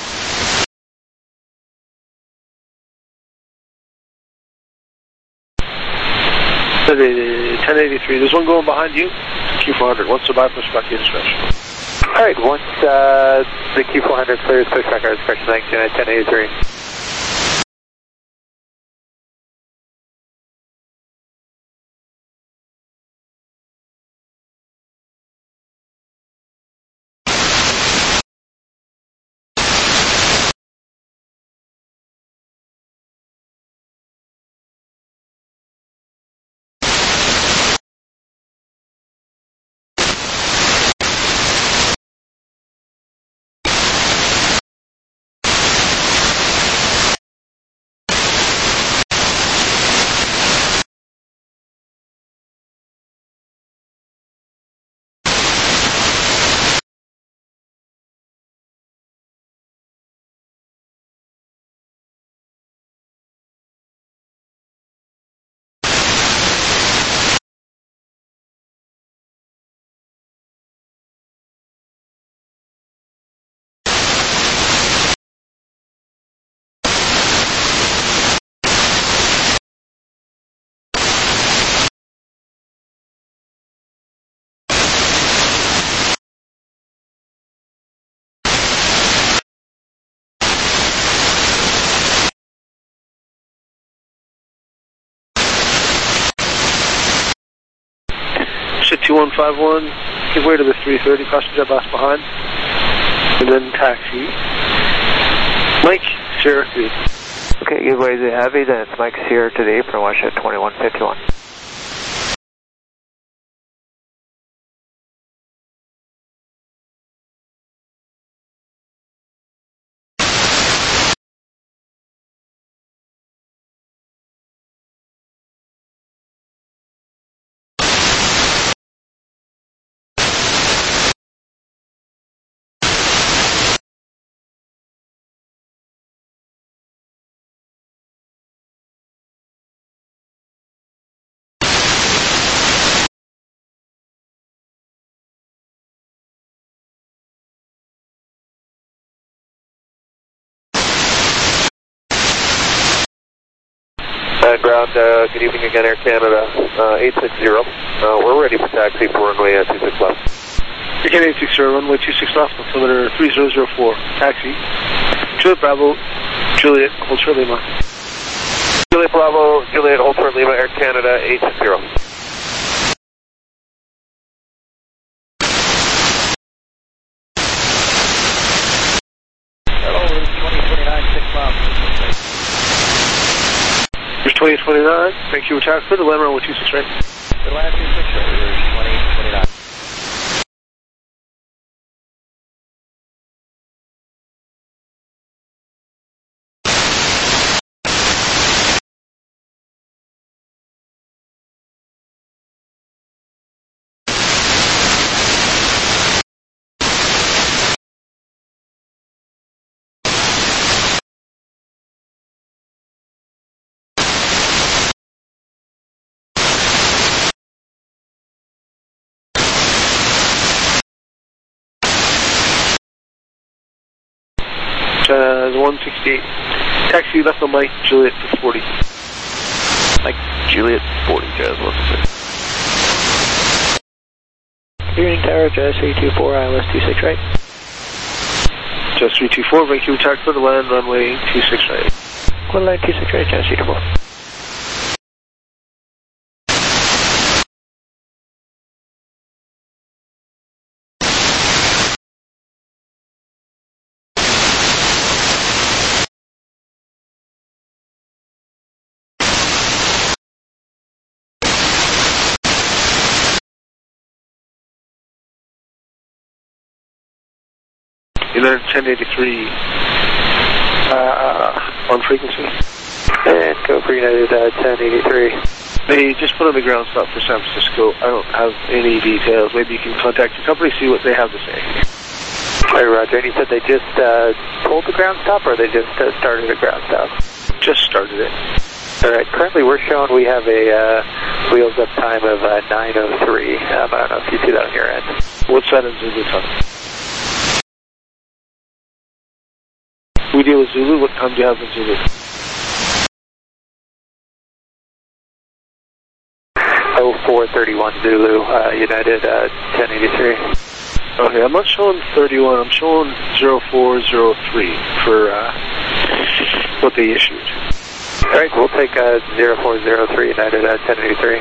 ten eighty-three, there's one going behind you, Q four hundred, once survive, push back to your discretion. Alright, once uh, the Q four hundred clears, push back our discretion, thanks, Unit ten eighty-three. two one five one, give way to the three thirty passenger bus behind, and then taxi. Mike, Sierra three. Okay, give way to the heavy, then it's Mike Sierra to the apron, watch at twenty-one fifty-one. nine ground, uh, good evening again, Air Canada, uh, eight six zero. Uh, we're ready for taxi for runway uh, two six left. Air Canada eight six zero, runway two six left, altimeter three zero zero four, taxi. Juliet Bravo, Juliet, hold short Lima. Juliet Bravo, Juliet, hold short Lima, Air Canada eight six zero. twenty twenty-nine, thank you, attack for the land runway two six right. The land two six right, twenty twenty-nine. Uh, one sixty-eight. Taxi left on Mike, Juliet to forty. Mike, Juliet, forty, Jazz one six. Good evening, Tower, Jazz three two four, I L S two six right. Jazz three two four, Vancouver attack for the land, runway two six right. One line two six right, Jazz three two four. United ten eighty-three uh, on frequency. And go for United uh, ten eighty-three. They just put on the ground stop for San Francisco. I don't have any details. Maybe you can contact your company, see what they have to say. All right, Roger. And you said they just uh, pulled the ground stop, or they just uh, started a ground stop? Just started it. All right. Currently, we're showing we have a uh, wheels up time of uh, nine oh three. Um, I don't know if you see that on your end. What's that in Zulu time? We deal with Zulu. What time do you have in Zulu? oh four thirty-one Zulu, uh, United uh, ten eighty-three. Okay, I'm not showing thirty-one. I'm showing zero four zero three for uh, what they issued. All right, we'll take uh, zero four zero three United uh, ten eighty-three.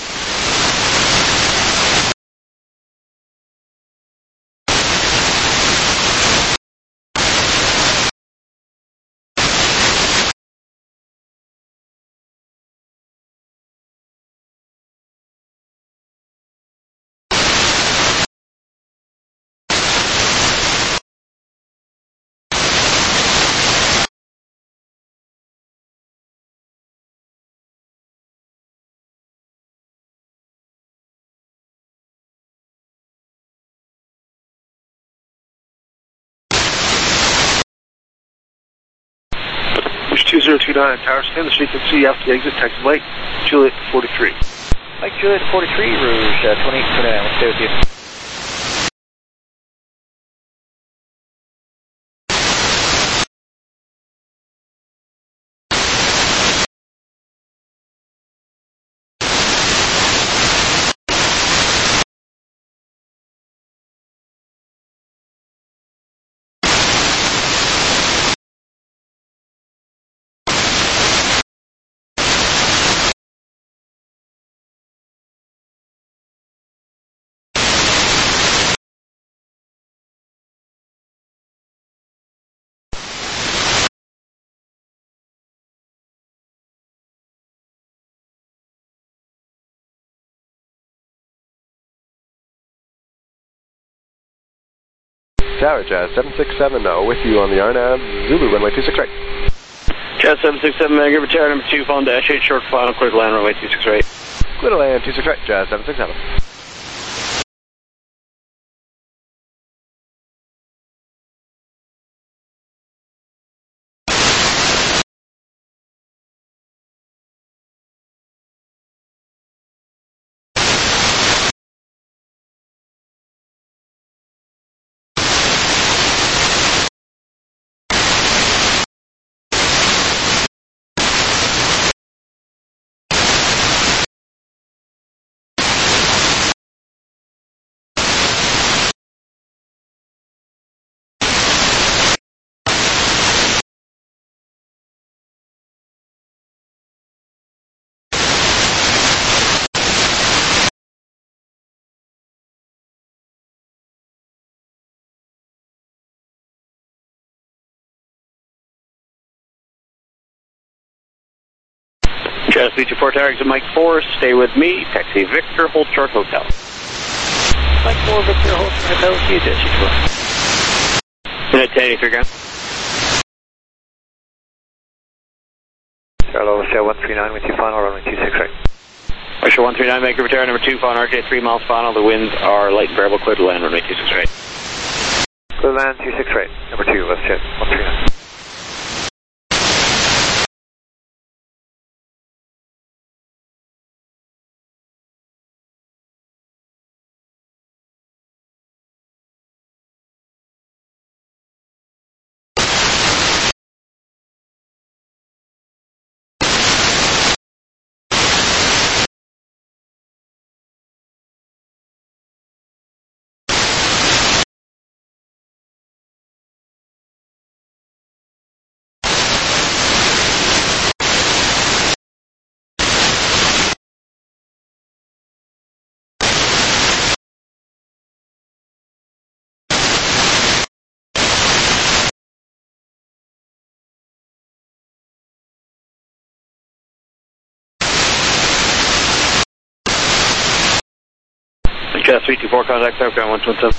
two zero two nine, tower scan the frequency after the exit, taxi Mike, Juliet forty-three. Mike, Juliet forty-three, Rouge uh, twenty twenty-nine, we'll stay with you. Tower, Jazz seven six seven zero with you on the R N A V, Zulu, runway two six right. Jazz seven six seven, Vancouver Tower, number two, phone dash eight, short final, clear to land, runway two six right. Clear to land, two six right, Jazz seven six seven. Jazz three two four Tower, exit Mike four, stay with me, taxi Victor, hold short hotel. Mike four, Victor, hold short hotel, see you, Jazz three two four. Unit ten eighty-three, ground. Charlotte, Shell one three nine with you, final runway two six right. Russia one three nine, Vancouver Tower, number two, final R J three miles final, the winds are light and variable, clear to land, runway two six right. Clear to land two six right, number two, WestJet one three nine. Jazz three two four, contact Southbound one two one seven.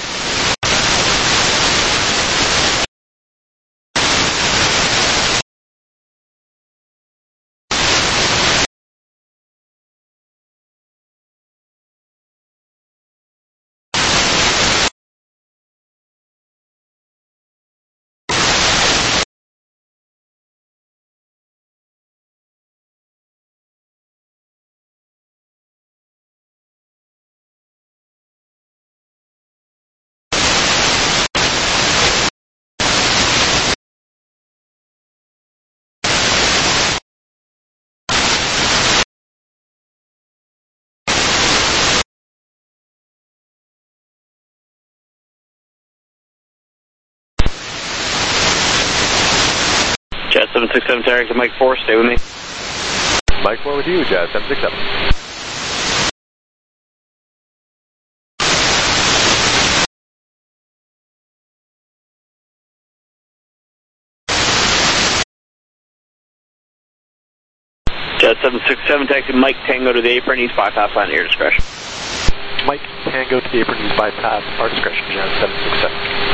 Jazz seven six seven, Tower, exit Mike four, stay with me. Mike four with you, Jazz seven six seven. Jazz seven six seven, taxi Mike Tango to the apron, east bypass line at your discretion. Mike Tango to the apron, east bypass, our discretion, Jazz seven six seven.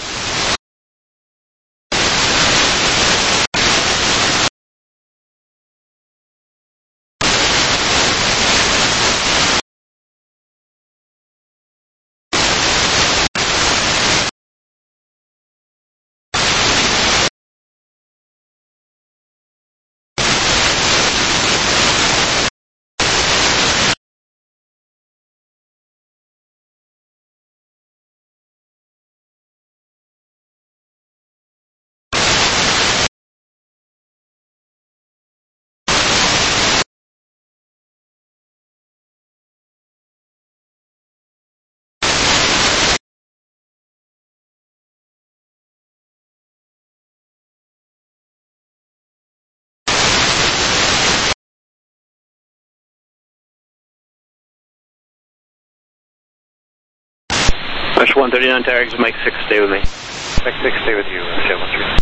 Rush one thirty-nine, Tower, exit Mike six, stay with me. Mike six, stay with you, Shell one three nine.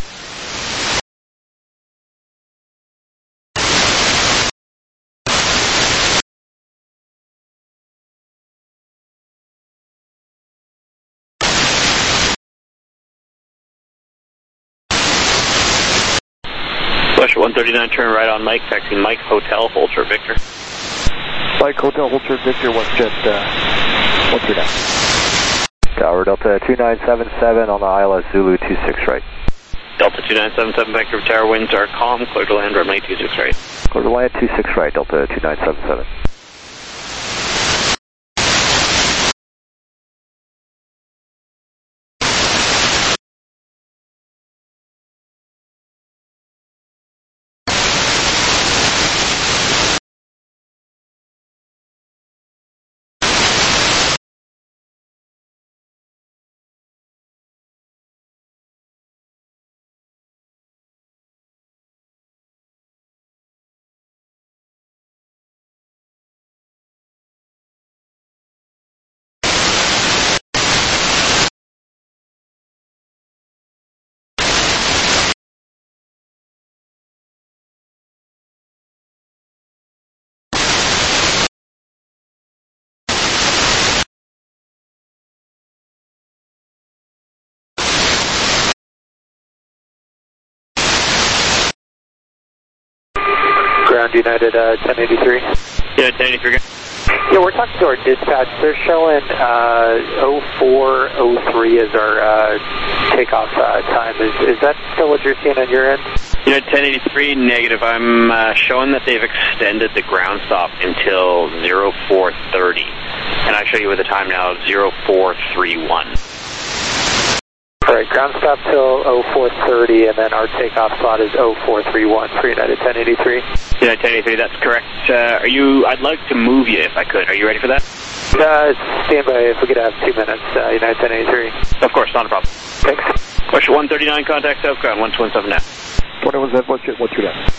Rush one thirty-nine, turn right on Mike, taxi Mike Hotel, hold short Victor. Mike Hotel, hold short Victor, WestJet uh, one three nine. Tower Delta two nine seven seven on the I L S Zulu two six right. Delta two nine seven seven, Vancouver Tower, winds are calm, clear to land, runway two six right. Clear to land two six right, Delta two nine seven seven. Ground United uh, ten eighty-three. Yeah, ten eighty-three. Yeah, we're talking to our dispatch. They're showing uh, oh four oh three as our uh, takeoff uh, time. Is, is that still what you're seeing on your end? You know, ten eighty-three, negative. I'm uh, showing that they've extended the ground stop until oh four thirty. And I show you with the time now, oh four thirty-one. All right, ground stop till oh four thirty, and then our takeoff slot is oh four thirty-one for United ten eighty-three. United ten eighty-three, that's correct. Uh, are you? I'd like to move you if I could. Are you ready for that? Uh, stand by if we could have two minutes, uh, United ten eighty-three. Of course, not a problem. Thanks. Question one thirty-nine, contact South Ground, one two seven now. twenty-one seven, what's your, what's your name?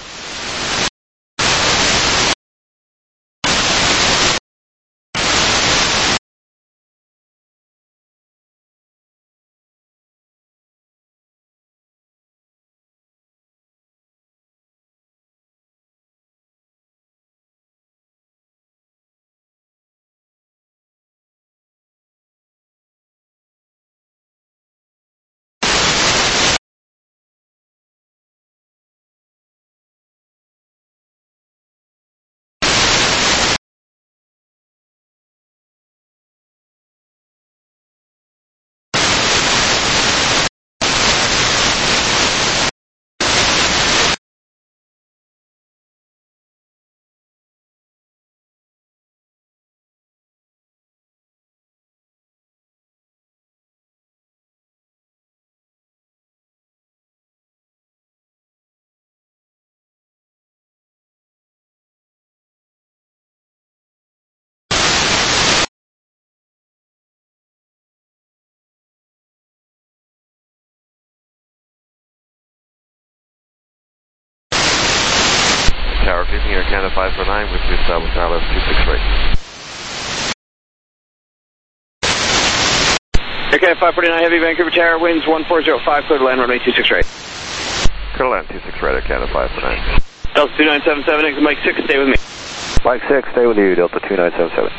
Tower, keeping your Canada five four nine with you, establish I L S two six three. Okay, five forty-nine Heavy, Vancouver Tower, winds one four zero five, clear to land runway two six right. Clear to land two six right at Canada five four nine. Delta two nine seven seven, exit Mike six, stay with me. Mike six, stay with you, Delta two nine seven seven.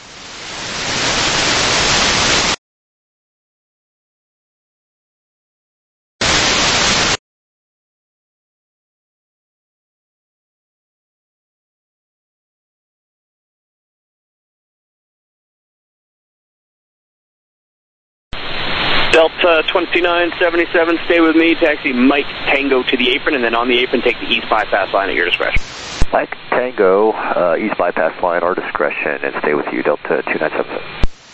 Delta twenty-nine seventy-seven, stay with me, taxi Mike Tango to the apron, and then on the apron take the east bypass line at your discretion. Mike Tango, uh, east bypass line, our discretion, and stay with you, Delta two nine seven seven.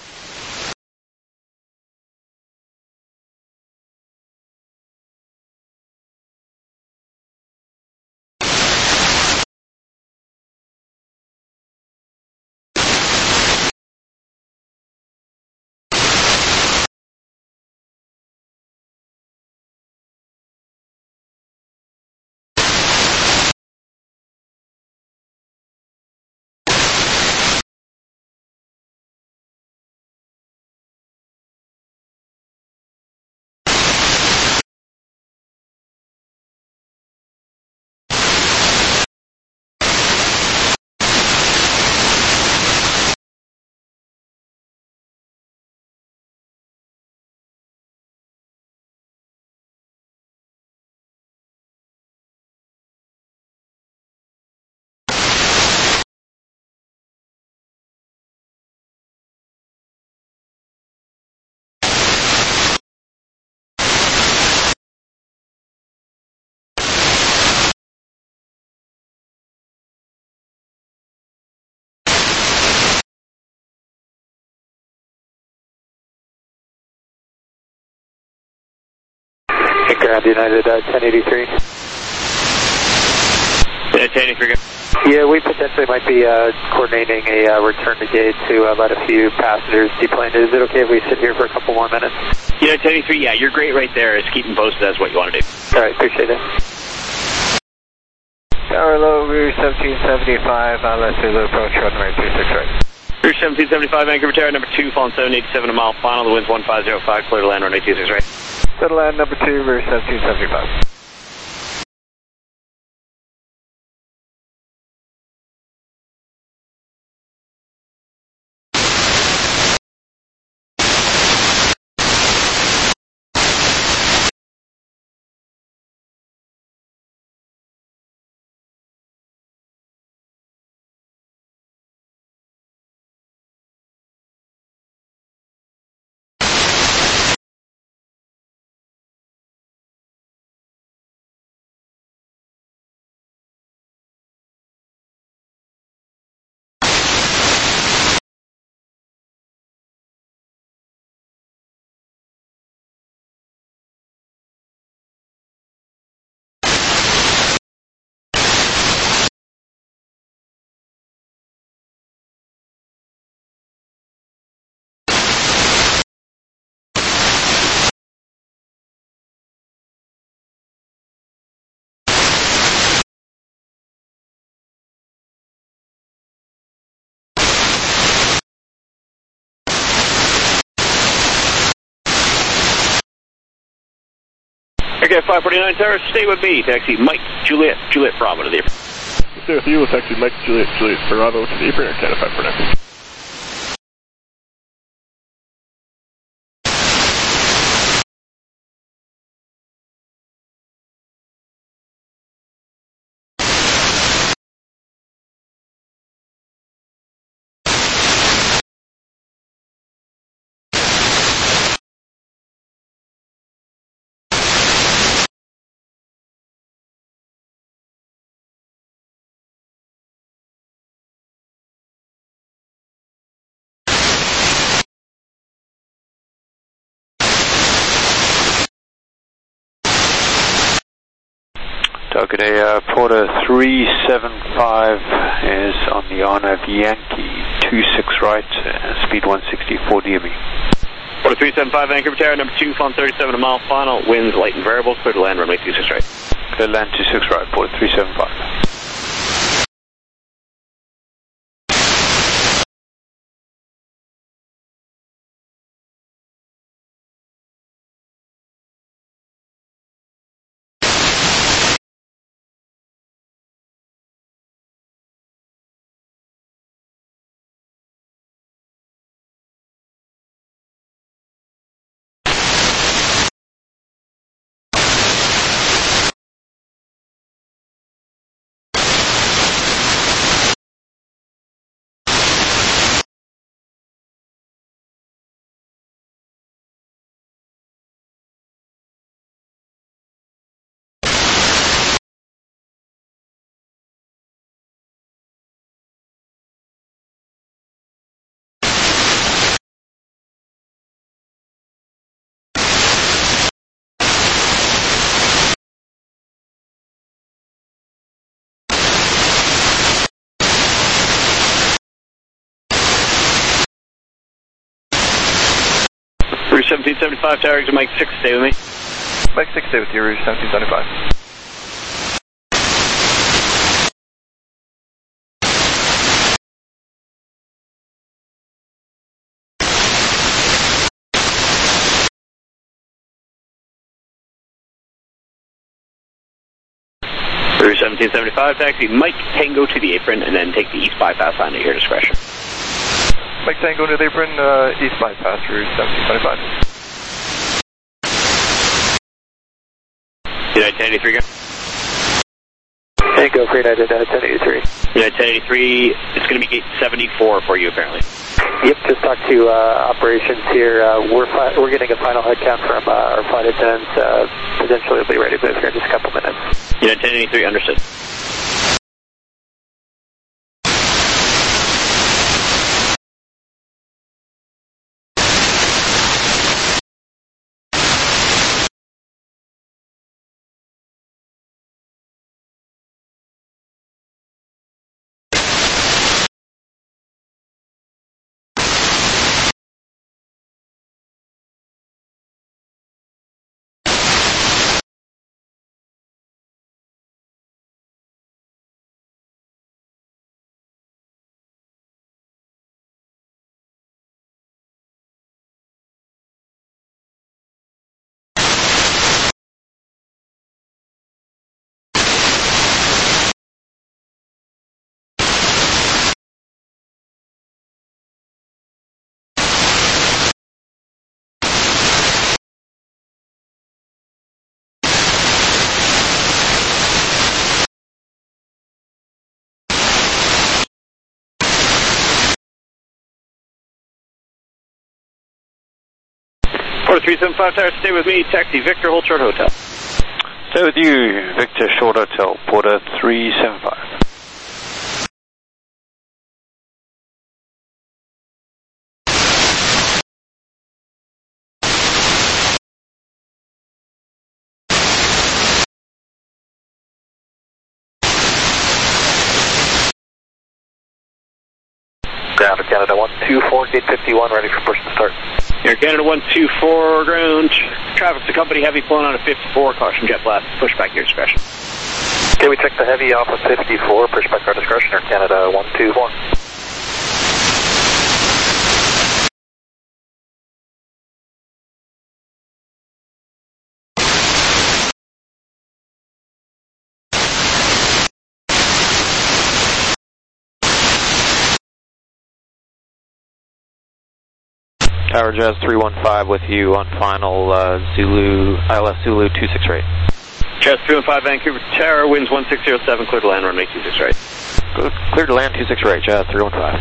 Ground United uh, ten eighty-three. Yeah, ten eighty-three. Yeah, we potentially might be uh, coordinating a uh, return to gate to uh, let a few passengers deplane. Is it okay if we sit here for a couple more minutes? Yeah, ten eighty-three, yeah, you're great right there. Just keep them posted, that's what you want to do. All right, appreciate it. Tower low, Route seventeen seventy-five, I L S Zulu approach runway two six right. Route seventeen seventy-five, Vancouver Tower, number two, falling seven eighty-seven a mile final, the wind's one five zero five, clear to land runway two six right. Clear to land number two, Route seventeen seventy-five. Okay, five forty-nine Tower, stay with me. Taxi Mike, Juliet, Juliet Bravo to the apron. Stay with you, taxi Mike, Juliet, Juliet Bravo to the apron, Air Canada five forty-nine. Good day, uh, Porter three seven five is on the R N A V Yankee two six right, uh, speed one sixty-four D M E. Porter three seven five, Vancouver Tower, number two, fun thirty-seven, a mile final, winds light and variable, clear to land, runway two six right. Clear land two six right, Porter three seven five. Rouge seventeen seventy-five, Tower to Mike six, stay with me. Mike six, stay with you, Rouge seventeen seventy-five. Rouge seventeen seventy-five, taxi Mike Tango to the apron, and then take the east bypass line at your discretion. Mike Tango to the apron, uh, east bypass, Rouge seventeen seventy-five. United ten eighty-three, go. Tango for United uh, ten eighty-three. United ten eighty-three, it's going to be gate seventy-four for you apparently. Yep, just talked to uh, operations here. Uh, we're fi we're getting a final head count from uh, our flight attendants. Uh, potentially will be ready to move here in just a couple minutes. United ten eighty-three, understood. Porter three seven five, Tower, stay with me. Taxi Victor, hold short hotel. Stay with you, Victor Short Hotel, Porter three seven five. Ground to Canada one two four, gate fifty-one, ready for push to start. Air Canada one two four, ground. Traffic to company, heavy flown out of fifty-four, caution jet blast, push back your discretion. Okay, we check the heavy off of fifty-four, push back our discretion, Air Canada one two four. Tower Jazz three one five with you on final uh, Zulu, I L S Zulu two six right. Jazz three one five, Vancouver Tower, winds one six zero seven, clear to land, runway two six right. Clear to land two six right, Jazz three one five.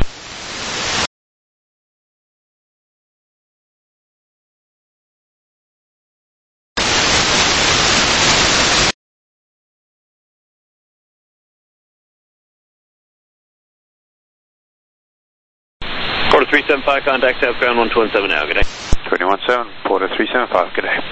Porter three seven five, contact southbound one two one seven now, good day. twenty-one seven, Porter three seven five, good day.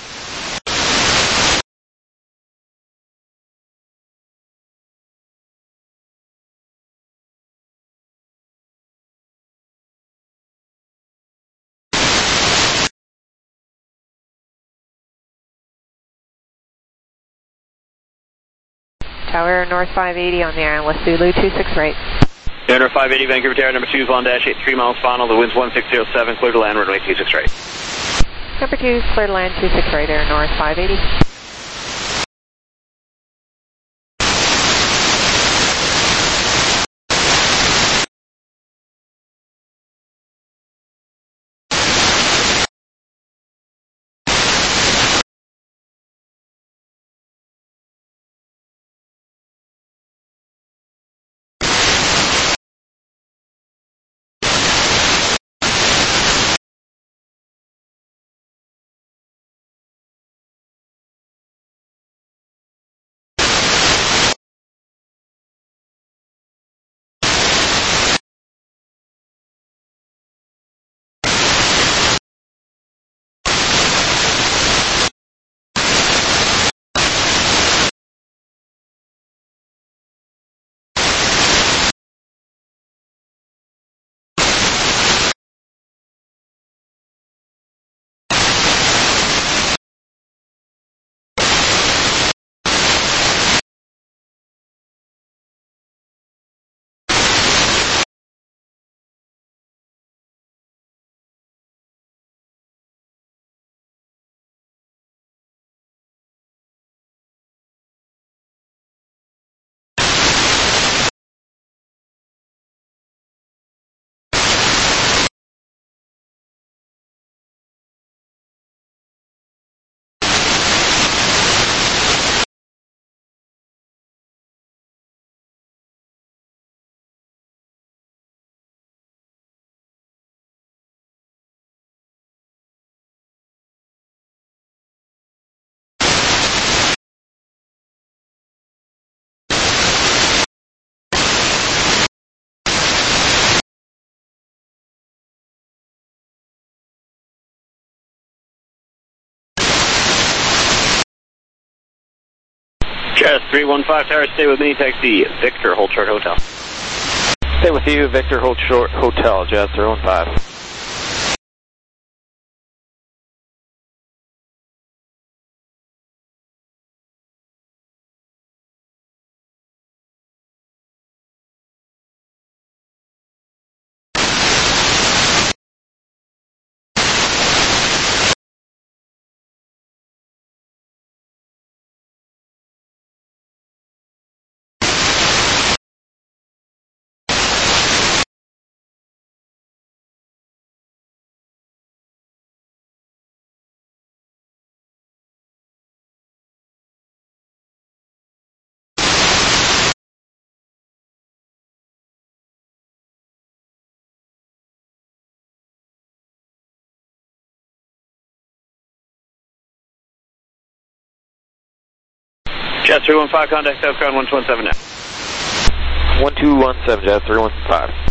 Tower North five eighty on the I L S Zulu two six right. Tower five eighty, Vancouver Tower, number two, Von Dash eight three miles final, the wind's one six zero seven, clear to land, runway two six right. Number two, clear to land two six right, Air North five eighty. Jazz three one five, Tower, stay with me, taxi Victor, hold short hotel. Stay with you, Victor, hold short hotel, Jazz three one five. Jazz three one five, contact southbound one two one seven now. one two one seven, Jazz three one five.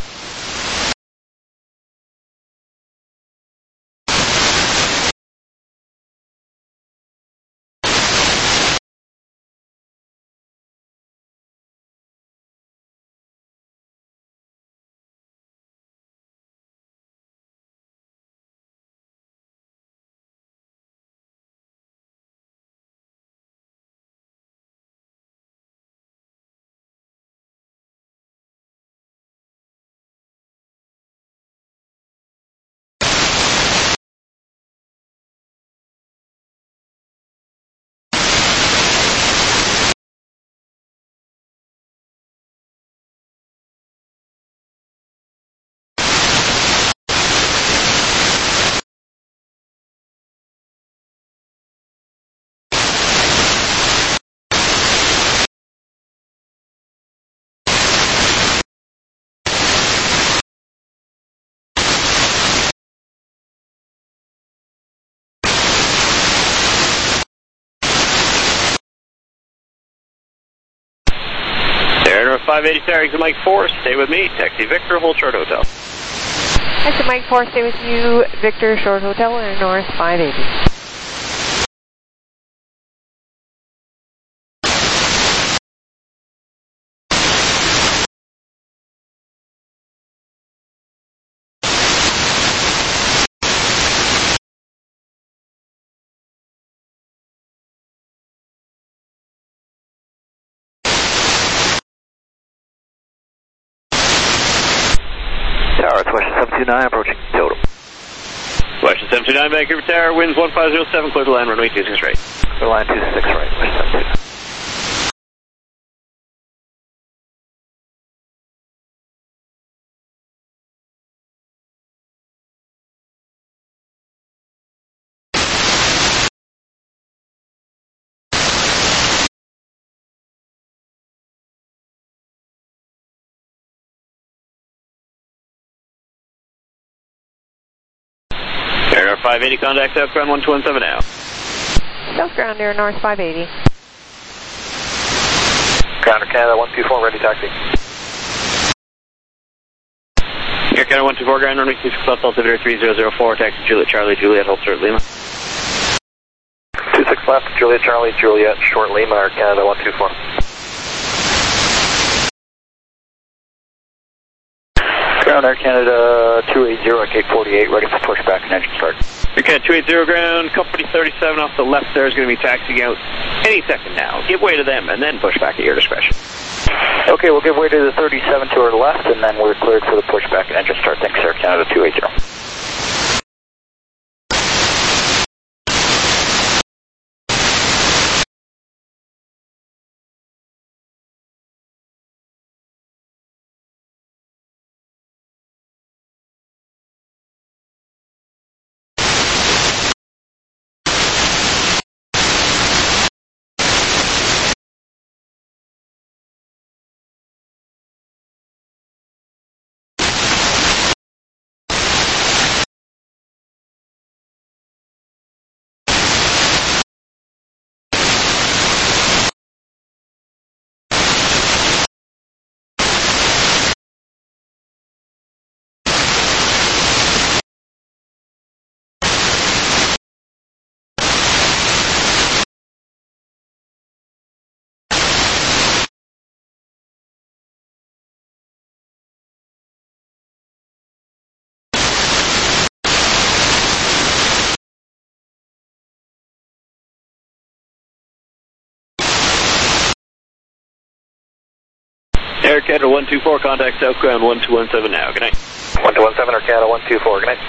five eighty, Tower, exit Mike four, stay with me, taxi Victor, hold short hotel. Exit Mike four, stay with you, Victor, short hotel, Air North five eighty. Tower, it's Western seven two nine, approaching total. Western seven two nine, Vancouver Tower, winds one five zero seven, clear to land, runway two six right. Clear line two six right, Western seven two nine. Air North five eighty, contact South Ground one two one seven now. South Ground, Air North five eighty. Ground Air Canada one two four, ready taxi. Air Canada one two four, ground runway two six left, altimeter three zero zero four, taxi Juliet Charlie, Juliet, hold short Lima. two six left, Juliet Charlie, Juliet, short Lima, Air Canada one two four. Ground Air Canada two eighty at gate forty-eight, ready for pushback and engine start. Air Canada two eighty ground, company thirty-seven off the left there is going to be taxiing out any second now. Give way to them and then push back at your discretion. Okay, we'll give way to the thirty-seven to our left and then we're cleared for the pushback and engine start. Thanks, Air Canada two eighty. Air Canada one two four, contact South Ground one two one seven now. Good night. one two one seven, Air Canada one two four, good night.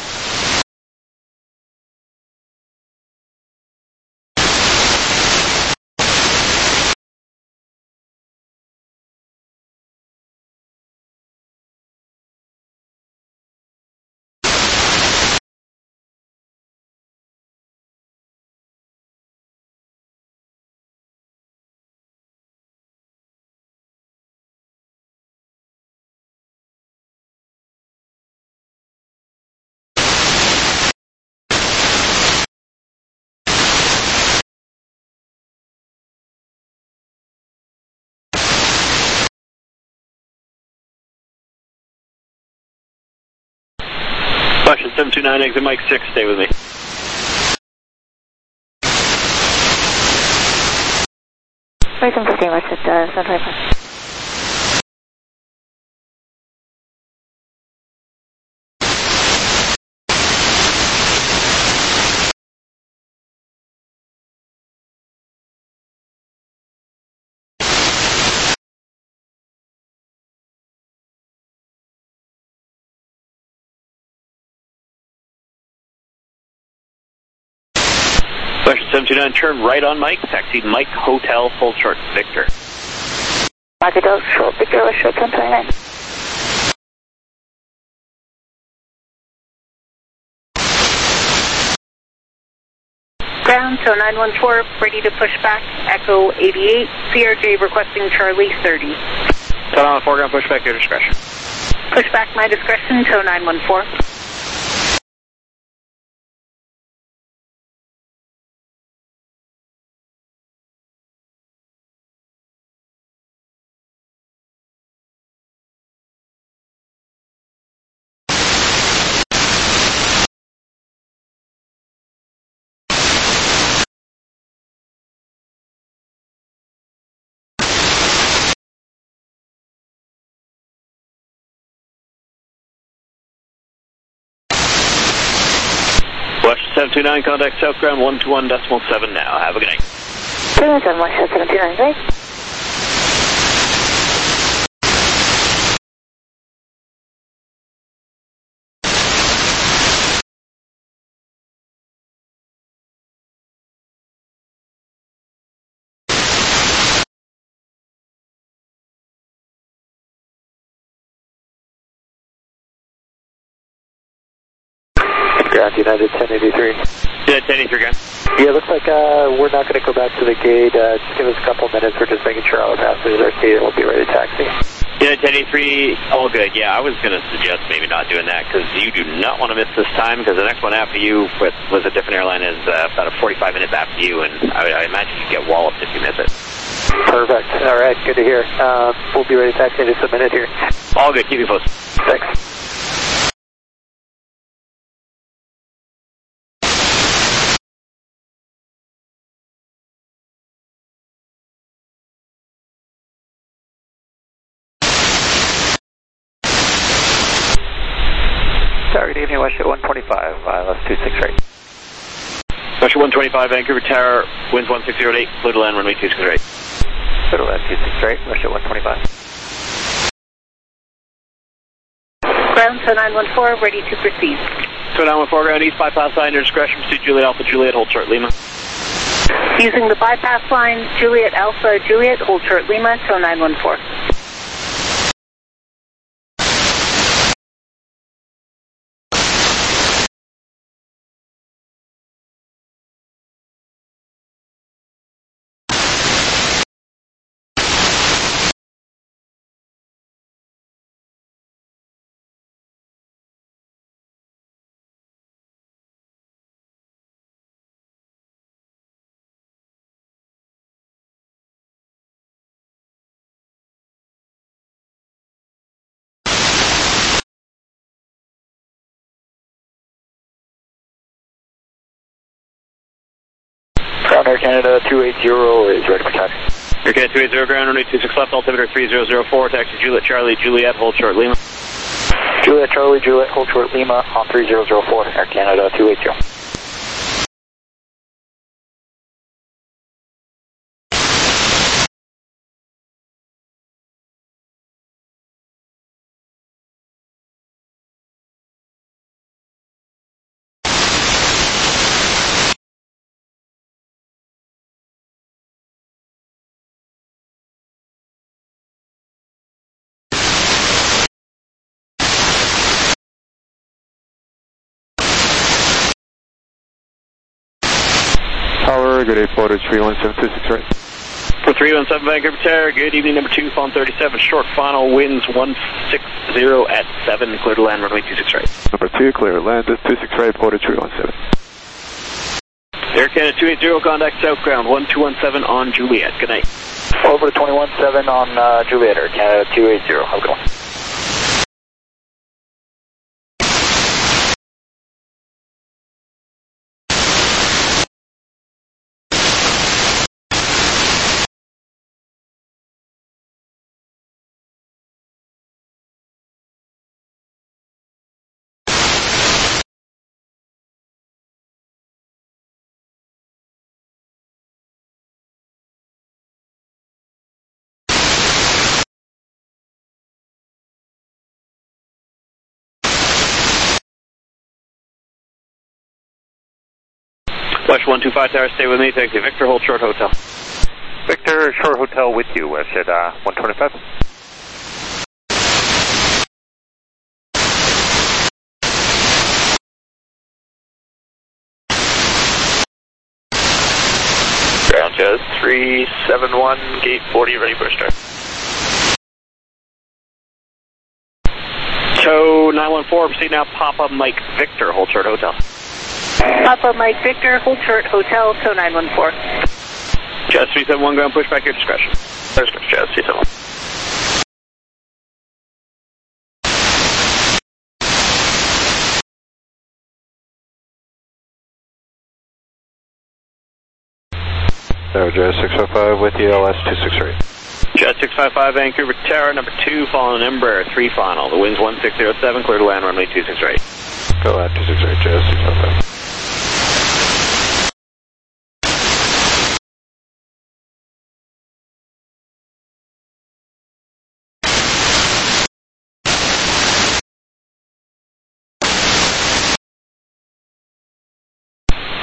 Western seven two nine, exit Mike six, stay with me. Welcome to Steamers at uh, San Francisco. Western seven two nine, turn right on Mike, taxi Mike Hotel, hold short Victor. Mike Hotel, short Victor, short ten twenty-nine. Ground, so nine one four, ready to push back, Echo eighty-eight, C R J requesting Charlie thirty. Turn on the foreground, push back at your discretion. Push back my discretion, tow nine one four. seven two nine, contact south ground one two one decimal seven now. Have a good night. three one seven, West seven two nine, right? Ground United ten eighty-three. Yeah, ten eighty-three, ground. Yeah, looks like uh, we're not going to go back to the gate. Uh, just give us a couple minutes. We're just making sure all the passengers are seated. We'll be ready to taxi. Yeah, ten eighty-three, all good. Yeah, I was going to suggest maybe not doing that because you do not want to miss this time because the next one after you with, was a different airline is uh, about a forty-five minutes after you, and I, I imagine you get walloped if you miss it. Perfect. All right, good to hear. Uh, we'll be ready to taxi in just a minute here. All good. Keep you posted. Thanks. Good evening, West one twenty-five, I L S two six right. West one twenty-five, Vancouver Tower, winds one six zero eight, clear to land, runway two six right. Clear to land two six right, West one twenty-five. Ground two nine one four, ready to proceed. two nine one four, ground east, bypass line, your discretion, proceed Juliet Alpha, Juliet, hold short, Lima. Using the bypass line, Juliet Alpha, Juliet, hold short, Lima, two nine one four. Ground Air Canada two eighty is ready for taxi. Air Canada two eighty, ground runway two six left, altimeter three zero zero four, taxi Juliet Charlie, Juliet, hold short, Lima. Juliet Charlie, Juliet, hold short, Lima, on three zero zero four, Air Canada two eighty. Tower, good eight Florida, three one seven two six right. For three one seven Vancouver Tower, good evening, number two, phone thirty-seven, short final, winds one six zero at seven, clear to land, runway two six right. Number two, clear, land at two six right, Florida three one seven. Air Canada two eighty, contact south ground, one two one seven on Juliet, good night. Over to twenty-one seven on uh, Juliet, Air Canada two eighty, have a good one. West one two five Tower, stay with me, taxi Victor, hold short hotel. Victor, short hotel with you, West at uh, one twenty-five. Ground Jazz three seven one, gate forty, ready for start. Tow nine one four, proceed now, Papa Mike Victor, hold short hotel. Papa Mike Victor, hold short, hotel, tow nine one four. Jazz three seven one, ground push back, your discretion. There's Jazz three seven one. Tower Jazz six five five with you, L S two six three. Jazz six five five, Vancouver Tower, number two, following Embraer, three final. The wind's one six zero seven, clear to land, runway two six right. Go land two six right, Jazz six five five.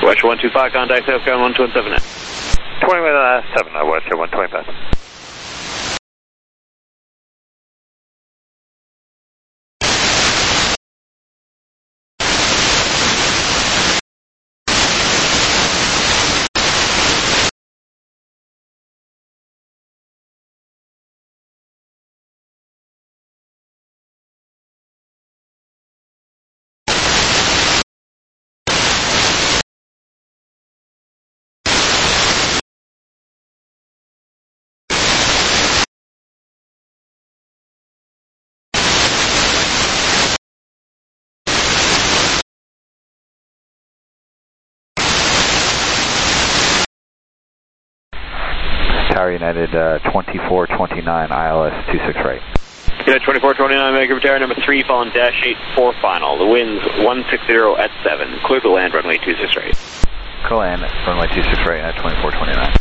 West one two five, contact southbound one two seven nine. twenty-seven, uh, West one twenty-five. Tower United uh, twenty-four twenty-nine, I L S two six right. United twenty-four twenty-nine, Vancouver Tower number three, following dash eight four final. The wind's one sixty at seven. Clear to land, runway two six right. Clear land, runway two six right at twenty-four twenty-nine.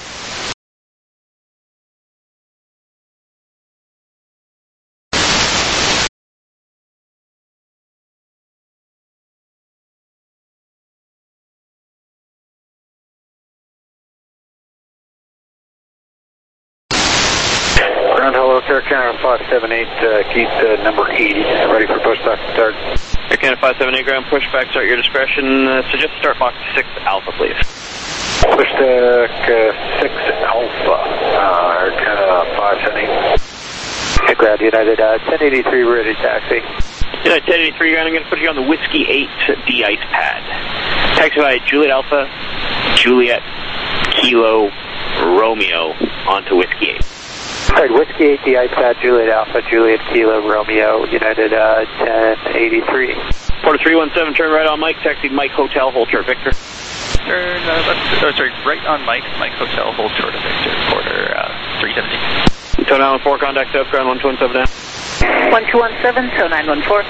Ground hello, Air Canada five seven eight, uh, Keith, uh, number eighty, ready for pushback start. Air Canada five seven eight, ground pushback start, your discretion. Uh, suggest start box six Alpha, please. Pushback uh, six Alpha, uh, Air Canada five seven eight. Ground United, uh, ten eighty-three, ready taxi. United ten eighty-three, ground, I'm going to put you on the Whiskey eight de-ice pad. Taxi by Juliet Alpha, Juliet, Kilo, Romeo, onto Whiskey eight. Alright, Whiskey eight, the iPad, Juliet Alpha, Juliet Kilo, Romeo, United uh, ten eighty-three. Porter three one seven, turn right on Mike, taxi Mike Hotel, hold short Victor. Turn uh, left, oh, sorry, right on Mike, Mike Hotel, hold short of Victor, Porter uh, three seventy. Tow nine one four, contact south ground one two one seven now. one two one seven, tow nine one four.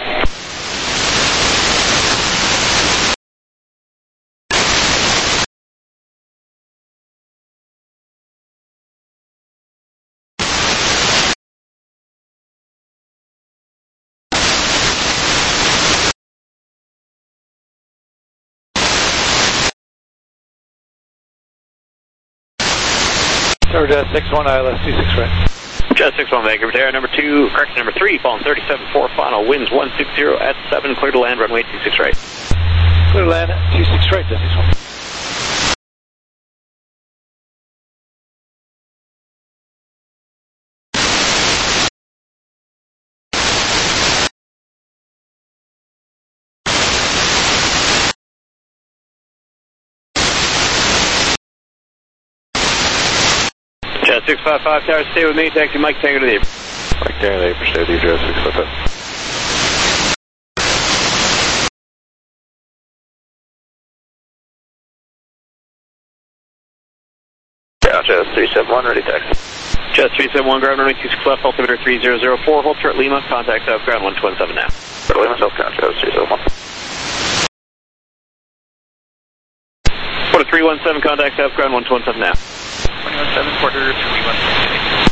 Tower Jet six one, I L S two six right. Jet six one, Vancouver Tower number two, correction number three, falling thirty-seven four final, winds one sixty at seven, clear to land, runway two six right. Clear to land, two six right, Jet six one. Jet six five five, Tower, stay with me, taxi Mike Tango to the April. Mike Tango to the April, stay with you, Jet six five five. Jet three seven one, ready taxi. Jet three seven one, ground runway two six left, altimeter three zero zero four, hold short Lima, contact south ground one two one seven now. Lima, south ground, Jet three seven one. Porter three one seven, contact south ground one two one seven now. one one seven, Porter three one seven.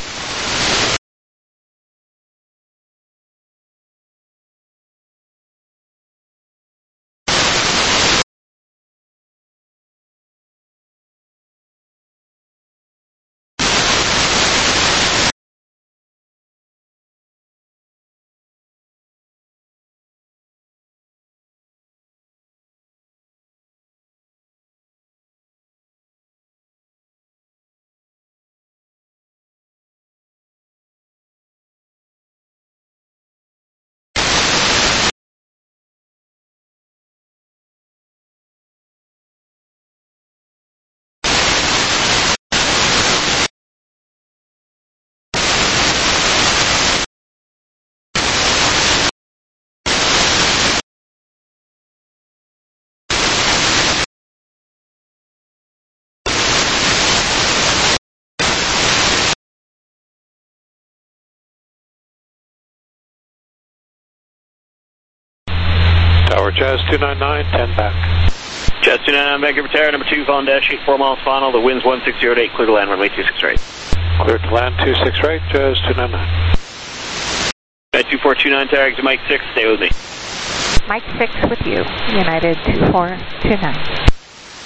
Tower Jazz two nine nine, ten back. Jazz two nine nine, Vancouver Tower, number two, following dash eight, four miles final, the wind's one sixty at eight, clear to land, runway two six right. Clear to land, two six right, Jazz two nine nine. two four two nine, Tower, exit Mike six, stay with me. Mike six with you, United two four two nine.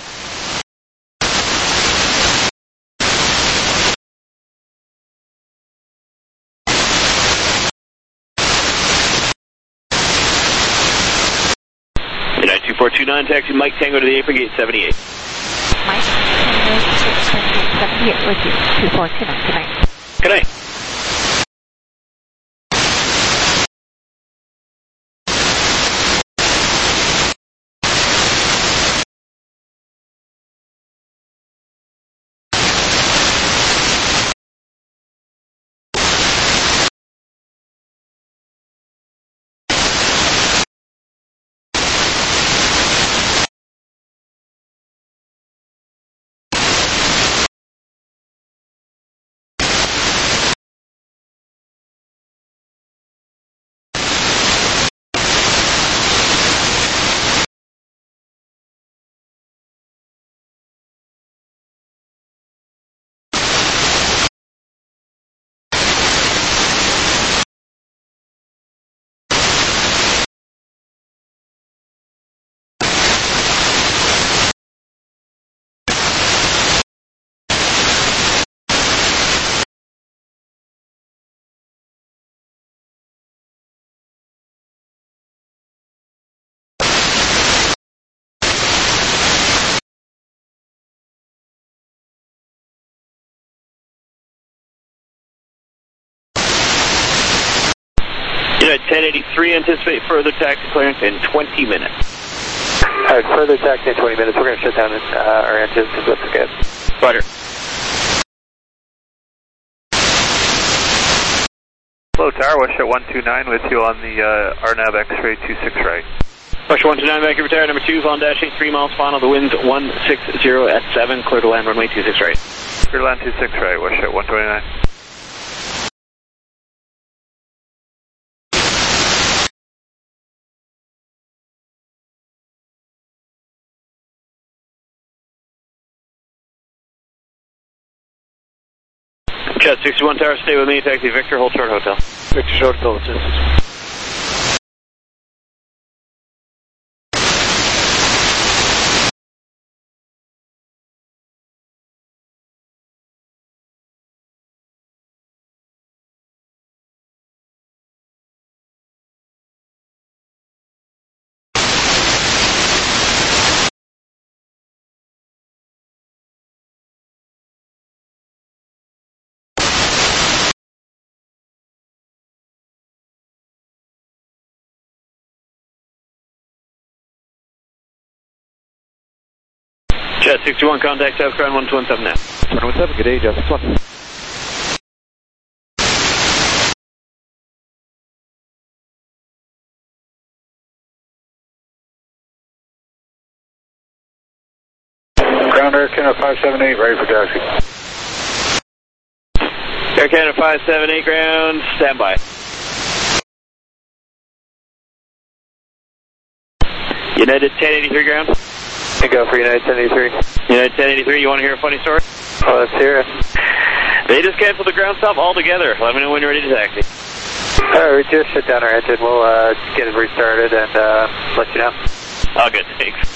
four two nine, taxi Mike Tango to the apron, gate seventy-eight. Mike Tango to gate seventy-eight with you, two four two nine, good night. Good night. Unit ten eighty-three, anticipate further taxi clearance in twenty minutes. All right, further taxi in twenty minutes. We're going to shut down uh, our engines because that's okay. Roger. Hello, Tower, Westjet one two nine with you on the uh, R N A V X-ray two six right. Westjet one two nine, Vancouver Tower, number two, on dash eight, three miles final, the wind's one six zero at seven, clear to land runway two six right. Clear to land two six right, Westjet one twenty-nine. Jet sixty-one Tower, stay with me, taxi Victor, hold short hotel. Victor short hotel, assistance. Jet sixty-one, contact South Ground one two one seven now. one one seven, good day, Jet sixty-one. Ground Air Canada five seven eight, ready for taxi. Air Canada five seven eight, ground, stand by. United ten eighty-three, ground. You go for United ten eighty-three. United ten eighty-three, you want to hear a funny story? Oh, let's hear it. They just canceled the ground stop altogether. Let me know when you're ready to taxi. All right, we just shut down our engine. We'll uh, get it restarted and uh, let you know. Oh, good, thanks.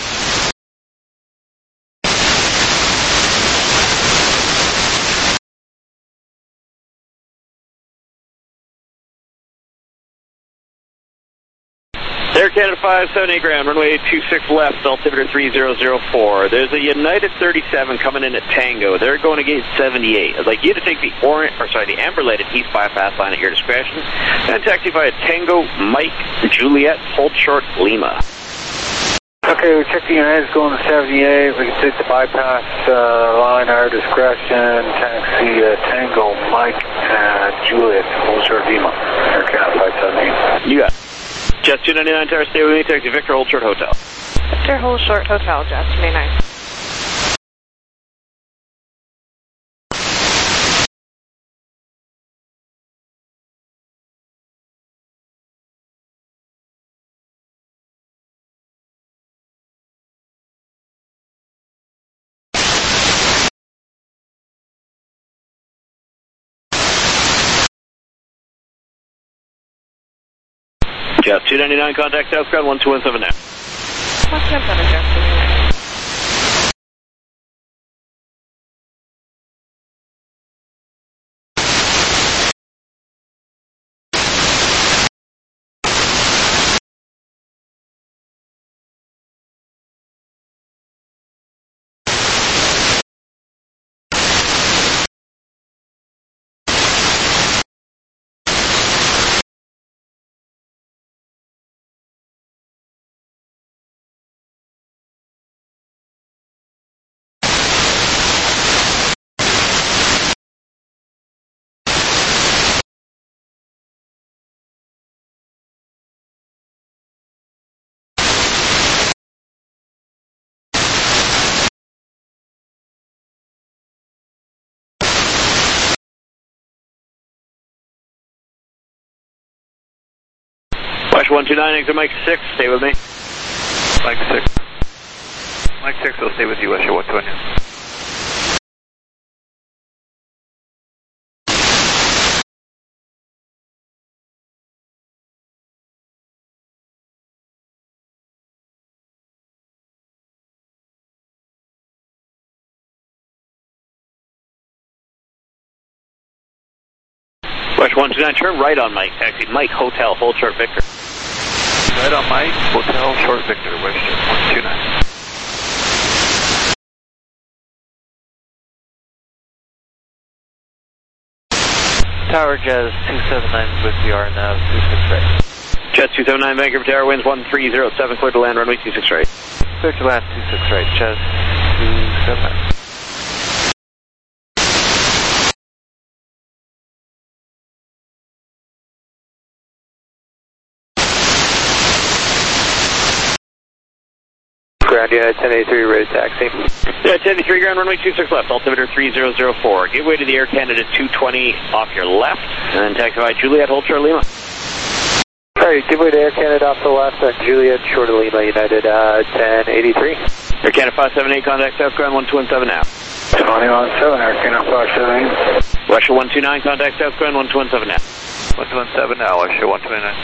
Air Canada five seven eight, ground, runway two six left, altimeter three zero zero four. There's a United thirty-seven coming in at Tango. They're going to gate seventy-eight. I'd like you to take the orange, or sorry, the amber-lighted east bypass line at your discretion, and taxi via Tango, Mike, Juliet, hold short, Lima. Okay, we checked the United's going to seventy-eight. We can take the bypass uh, line at our discretion. Taxi uh, Tango, Mike, and Juliet, hold short, Lima. Air Canada five seven eight. You got it. Jet two ninety-nine Tower, stay with me, taxi Victor, hold short hotel. Victor, hold short hotel, Jet two ninety-nine. Jet two ninety-nine, contact South Ground one two one seven now. What's up, Jet two ninety-nine? Rush one two nine, exit Mike six, stay with me. Mike six. Mike six will stay with you, Russia one two nine. Rush one two nine, turn right on Mike, taxi Mike Hotel, hold short Victor. Right on Mike, Hotel, short Victor, West one two nine. Tower Jazz two seven nine with the R nav two six right. Jazz two seven nine, Vancouver Tower, winds one three zero seven, clear to land, runway two six right. Clear to land two six right, Jazz two seven nine. Ground, yeah, ten eighty-three, ready taxi. Yeah, ten eighty-three, ground, runway two six left, altimeter three zero zero four. Give way to the Air Canada two twenty off your left, and then taxify Juliet, hold short Lima. Alright, give way to Air Canada off the left, uh, Juliet, short of Lima, United, uh, ten eighty-three. Air Canada five seven eight, contact south ground one two one seven now. twenty-one seven, Air Canada five seven eight. Russia one two nine, contact south ground one two one seven now. one two one seven now, Russia one two nine.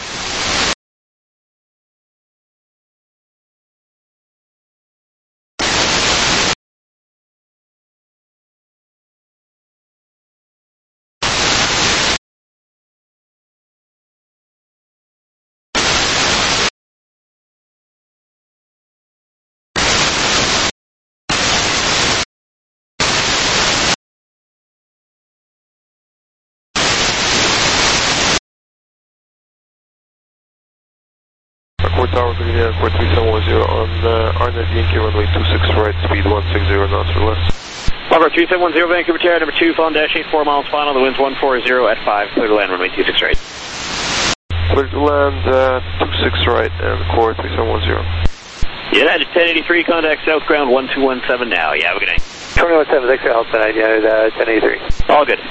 Airport Tower, Green Airport three seven one zero on uh, R N A V Yankee runway two six right, speed one six zero knots or less. Fokker three seven one zero, Vancouver Tower, number two, phone dash eight four miles final, the wind's one four zero at five, clear to land, runway two six right. Clear to land uh, two six right and core three seven one zero. United ten eighty-three, contact south ground one two one seven now. Yeah, have a good night. twenty-one seven, thanks for help tonight, United, uh, ten eighty-three. All good.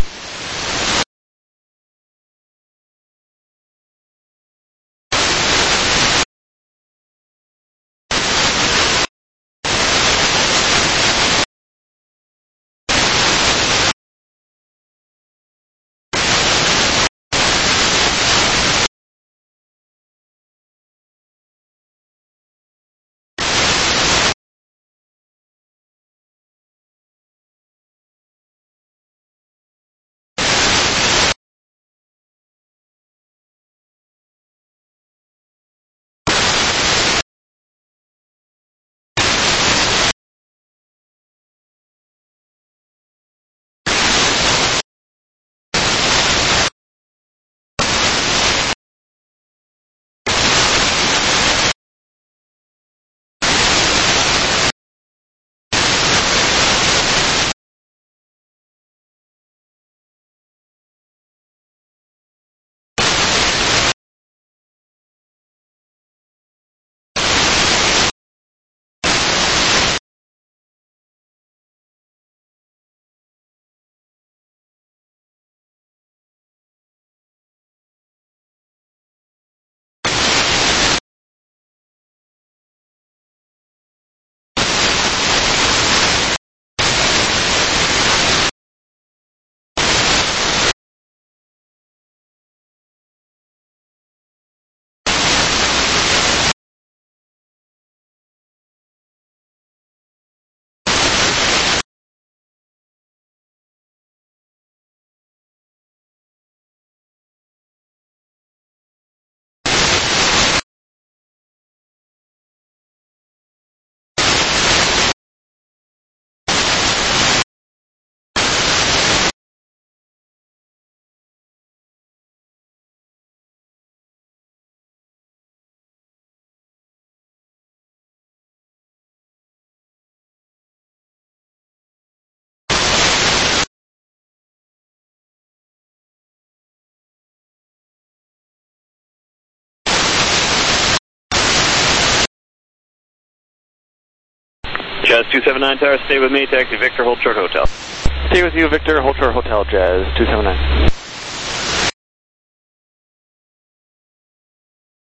Jazz two seven nine Tower, stay with me, taxi Victor, hold short hotel. Stay with you, Victor, hold short hotel, Jazz two seven nine.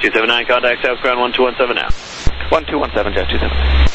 two seven nine, contact South Ground one two one seven now. one two one seven, Jet two seven nine.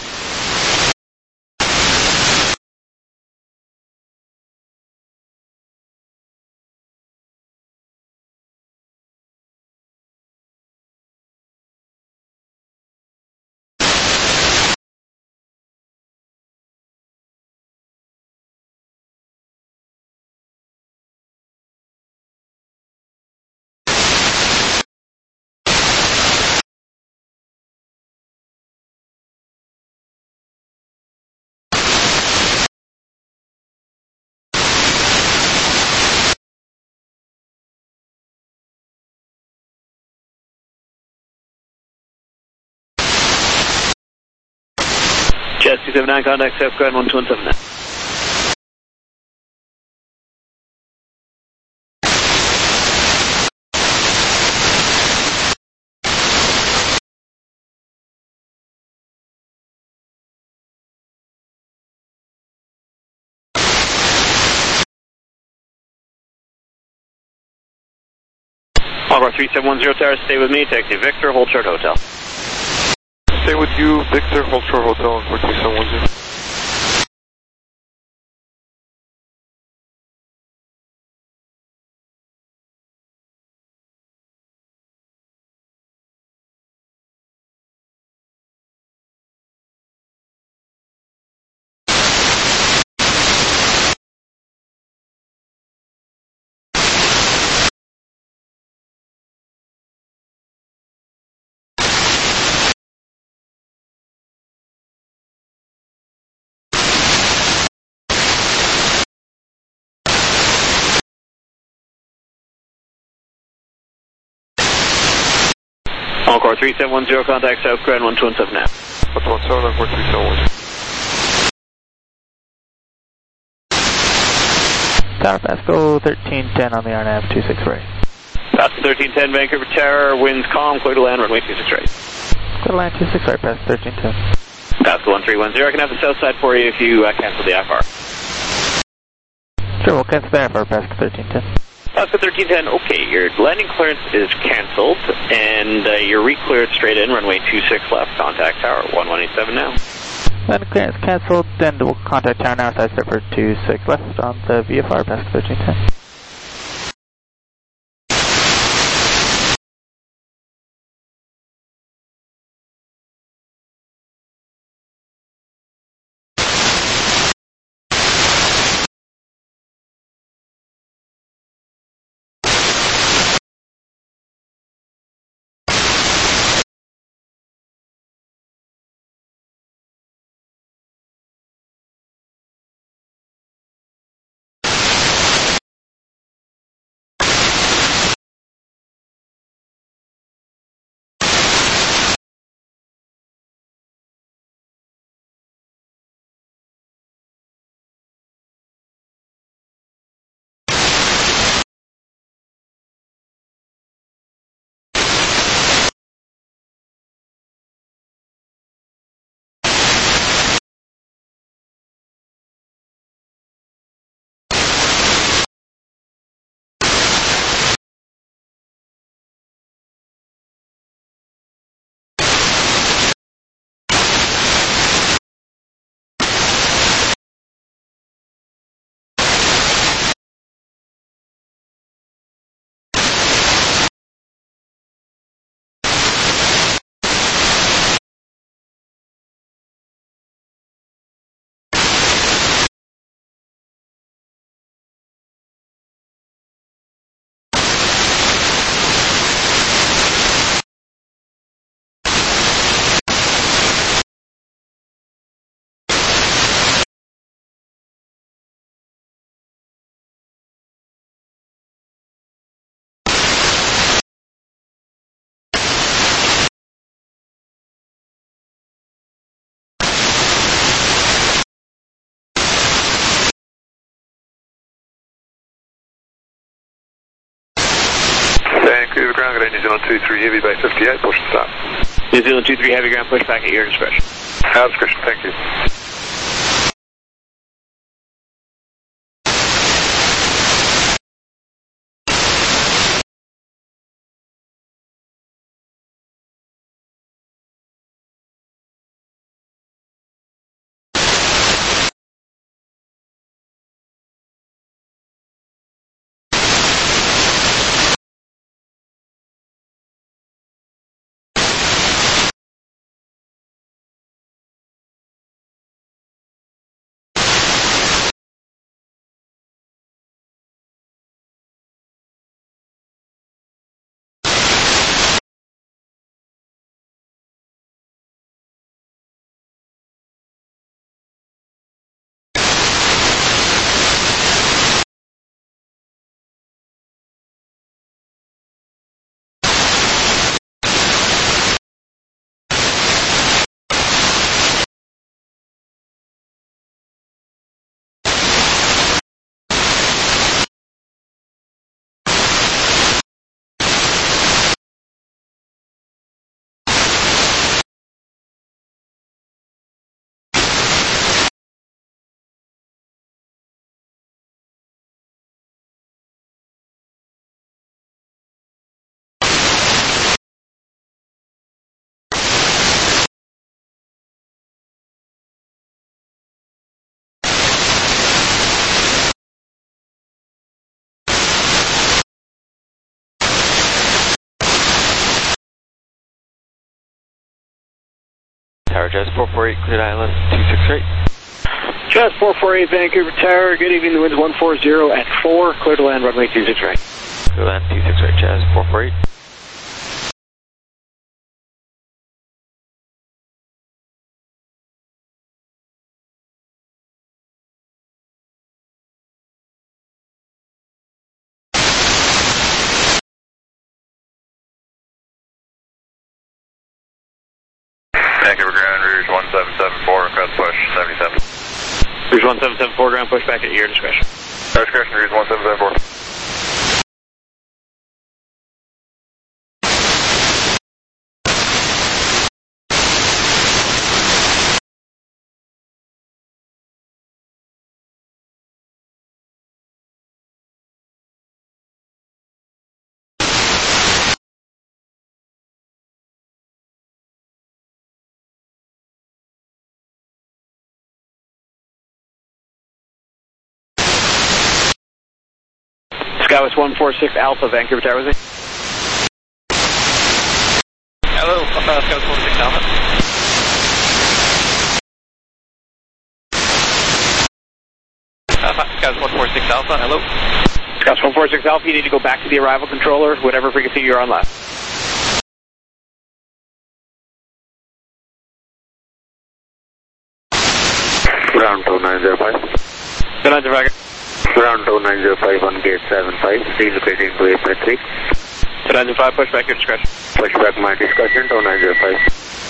Jet two seven nine, contact South Ground one two one seven now. Encore three seven one zero Tower, stay with me, taxi Victor, hold short hotel. Stay with you, Victor, hold short hotel on four three seven one zero. Encore three seven one zero, contact South Ground one two one seven now. one two one seven on four three seven one zero. Tower Pasco, thirteen ten on the R N A V two six right. Pasco thirteen ten, Vancouver Tower, winds calm, clear to land, runway two six right. Clear to land two six right, Pasco thirteen ten. Pasco one three one zero, I can have the south side for you if you uh, cancel the I F R. Sure, we'll cancel the I F R, Pasco thirteen ten. Pasco thirteen ten, okay, your landing clearance is cancelled, and uh, you're re-cleared straight in, runway two six left, contact tower one one eight seven now. Landing clearance cancelled, then we'll contact tower now, side step for two six left on the V F R, Pasco thirteen ten. Vancouver ground, good New Zealand two three Heavy by fifty-eight, push and stop. New Zealand two three Heavy ground, push back at your discretion. Our discretion, thank you. Tower Jazz four four eight, cleared I L S two six right. Jazz four four eight, Vancouver Tower, good evening, the wind's one four zero at four, clear to land, runway two six right. Clear land two six right, Jazz four four eight. Vancouver ground, Rouge one seven seven four, crest push seventy-seven. Rouge one seven seven four, ground push back at your discretion. Our discretion, Rouge one seven seven four. Skywest one four six Alpha, Vancouver Tower, was it? Hello, uh, Skywest one four six Alpha. Uh, Skywest one four six Alpha, hello. Skywest one four six Alpha, you need to go back to the arrival controller, whatever frequency you're on left. Ground two nine zero five. Good night, Roger. Ground two nine zero five on gate seven five, relocating to eight three. two nine zero five, push back your discretion. Push back my discussion, two nine zero five.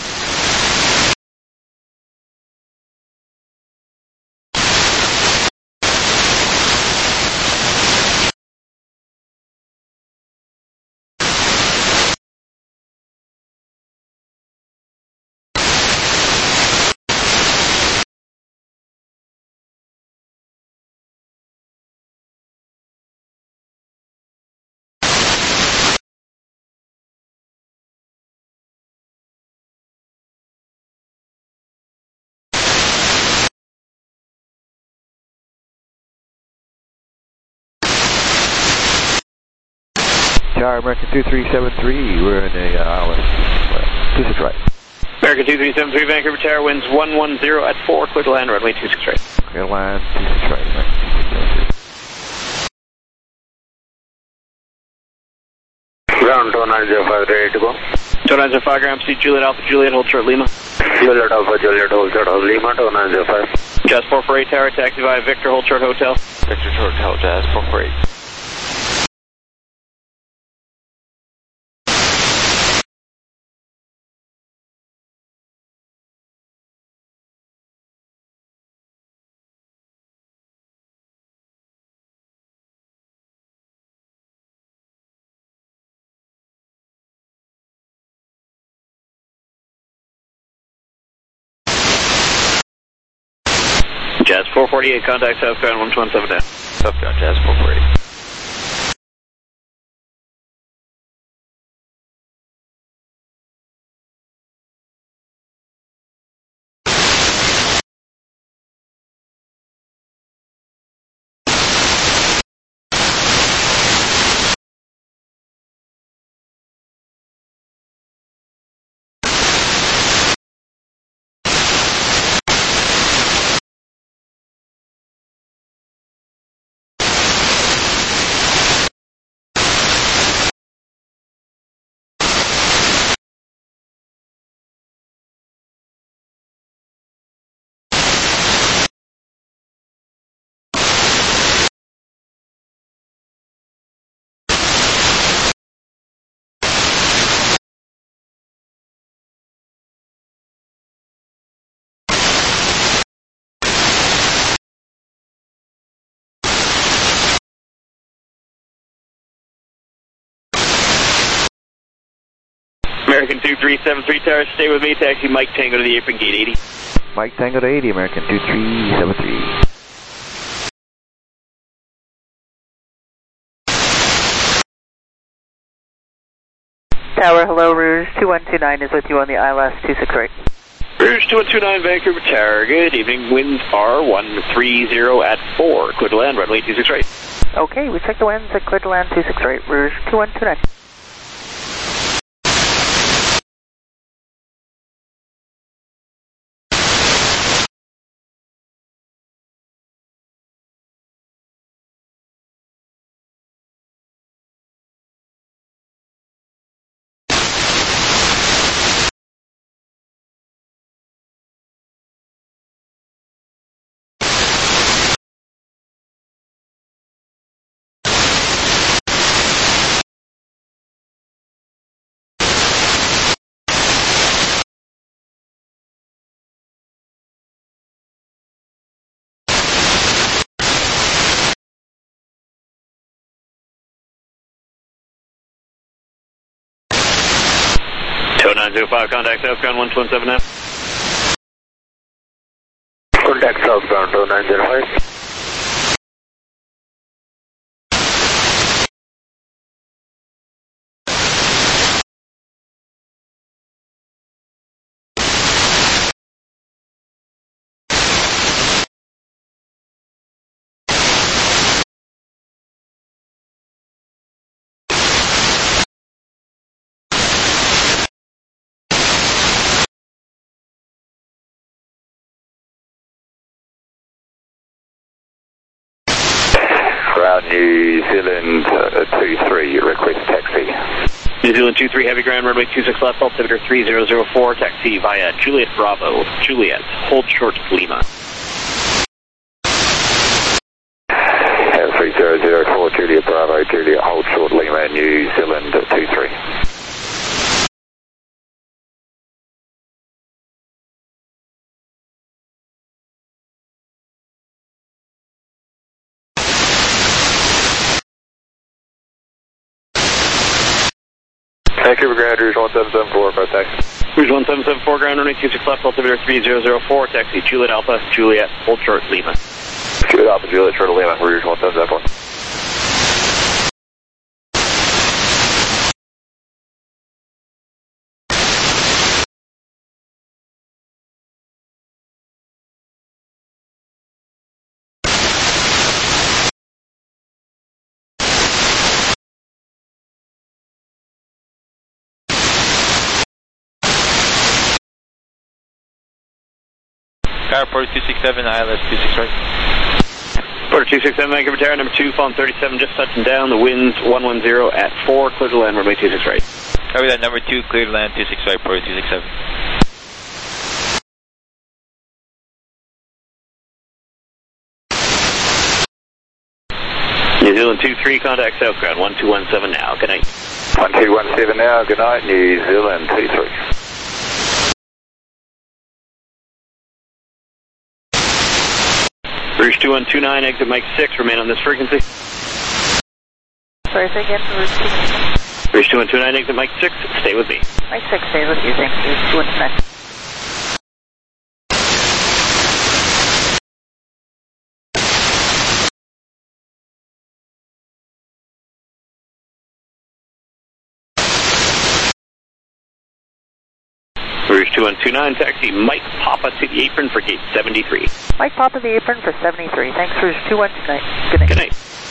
Tower, American two three seven three, we're in a uh, I L S two six right. American two three seven three, Vancouver Tower, winds one one zero at four, clear to land, runway two six right. Clear to land, two six right, American two three seven three. Ground two nine zero five, ready to go. two nine zero five, ground, proceed Juliet Alpha, Juliet, hold short Lima. Juliet Alpha, Juliet, hold short of Lima, two nine zero five. Jazz four four eight Tower, taxi via Victor, hold short hotel. Victor Hotel, Jazz four four eight. Jazz four forty-eight, contact southbound one two one seven down. Southbound Jazz four four eight. American two three seven three Tower, stay with me, taxi Mike Tango to the apron gate eighty. Mike Tango to eighty, American two three seven three. Tower, hello, Rouge two one two nine is with you on the I L S two six right. Rouge two one two nine, Vancouver Tower, good evening, winds are one three zero at four, clear to land, runway two six right. Okay, we check the winds at clear to land two six right, Rouge two one two nine. nine zero five, contact southbound one two one seven now. Contact southbound two nine zero five. Ground New Zealand uh, two three, request taxi. New Zealand two three, heavy ground, runway two six left, altimeter three zero zero four, taxi via Juliet Bravo, Juliet, hold short Lima. three zero zero four, Juliet Bravo, Juliet, hold short Lima, New Zealand two three. Vancouver Ground, Rouge one seven seven four, for taxi. Rouge one seven seven four, ground runway two six left, altimeter three zero zero four, taxi Juliet Alpha, Juliet, hold short Lima. Juliet Alpha, Juliet, short Lima, Rouge one seven seven four. Airport two six seven, I L S two six right. Porter two six seven, Vancouver Tower, number two, phone thirty-seven, just touching down, the winds one one zero at four, clear to land, runway two six right. Copy that, number two, clear to land two six right, Porter two six seven. New Zealand two three, contact south ground one two one seven now, good night. one two one seven now, good night, New Zealand two three. Rouge two one two nine, exit Mike six, remain on this frequency. Sorry, say again, Rouge two one two nine. Rouge two one two nine, exit Mike six, stay with me. Mike six stays with you, thank you, two one two nine. Rouge two one two nine, taxi Mike Papa to the apron for gate seventy-three. Mike Papa the apron for seventy-three. Thanks, Rouge two one two nine. Good night. Good night.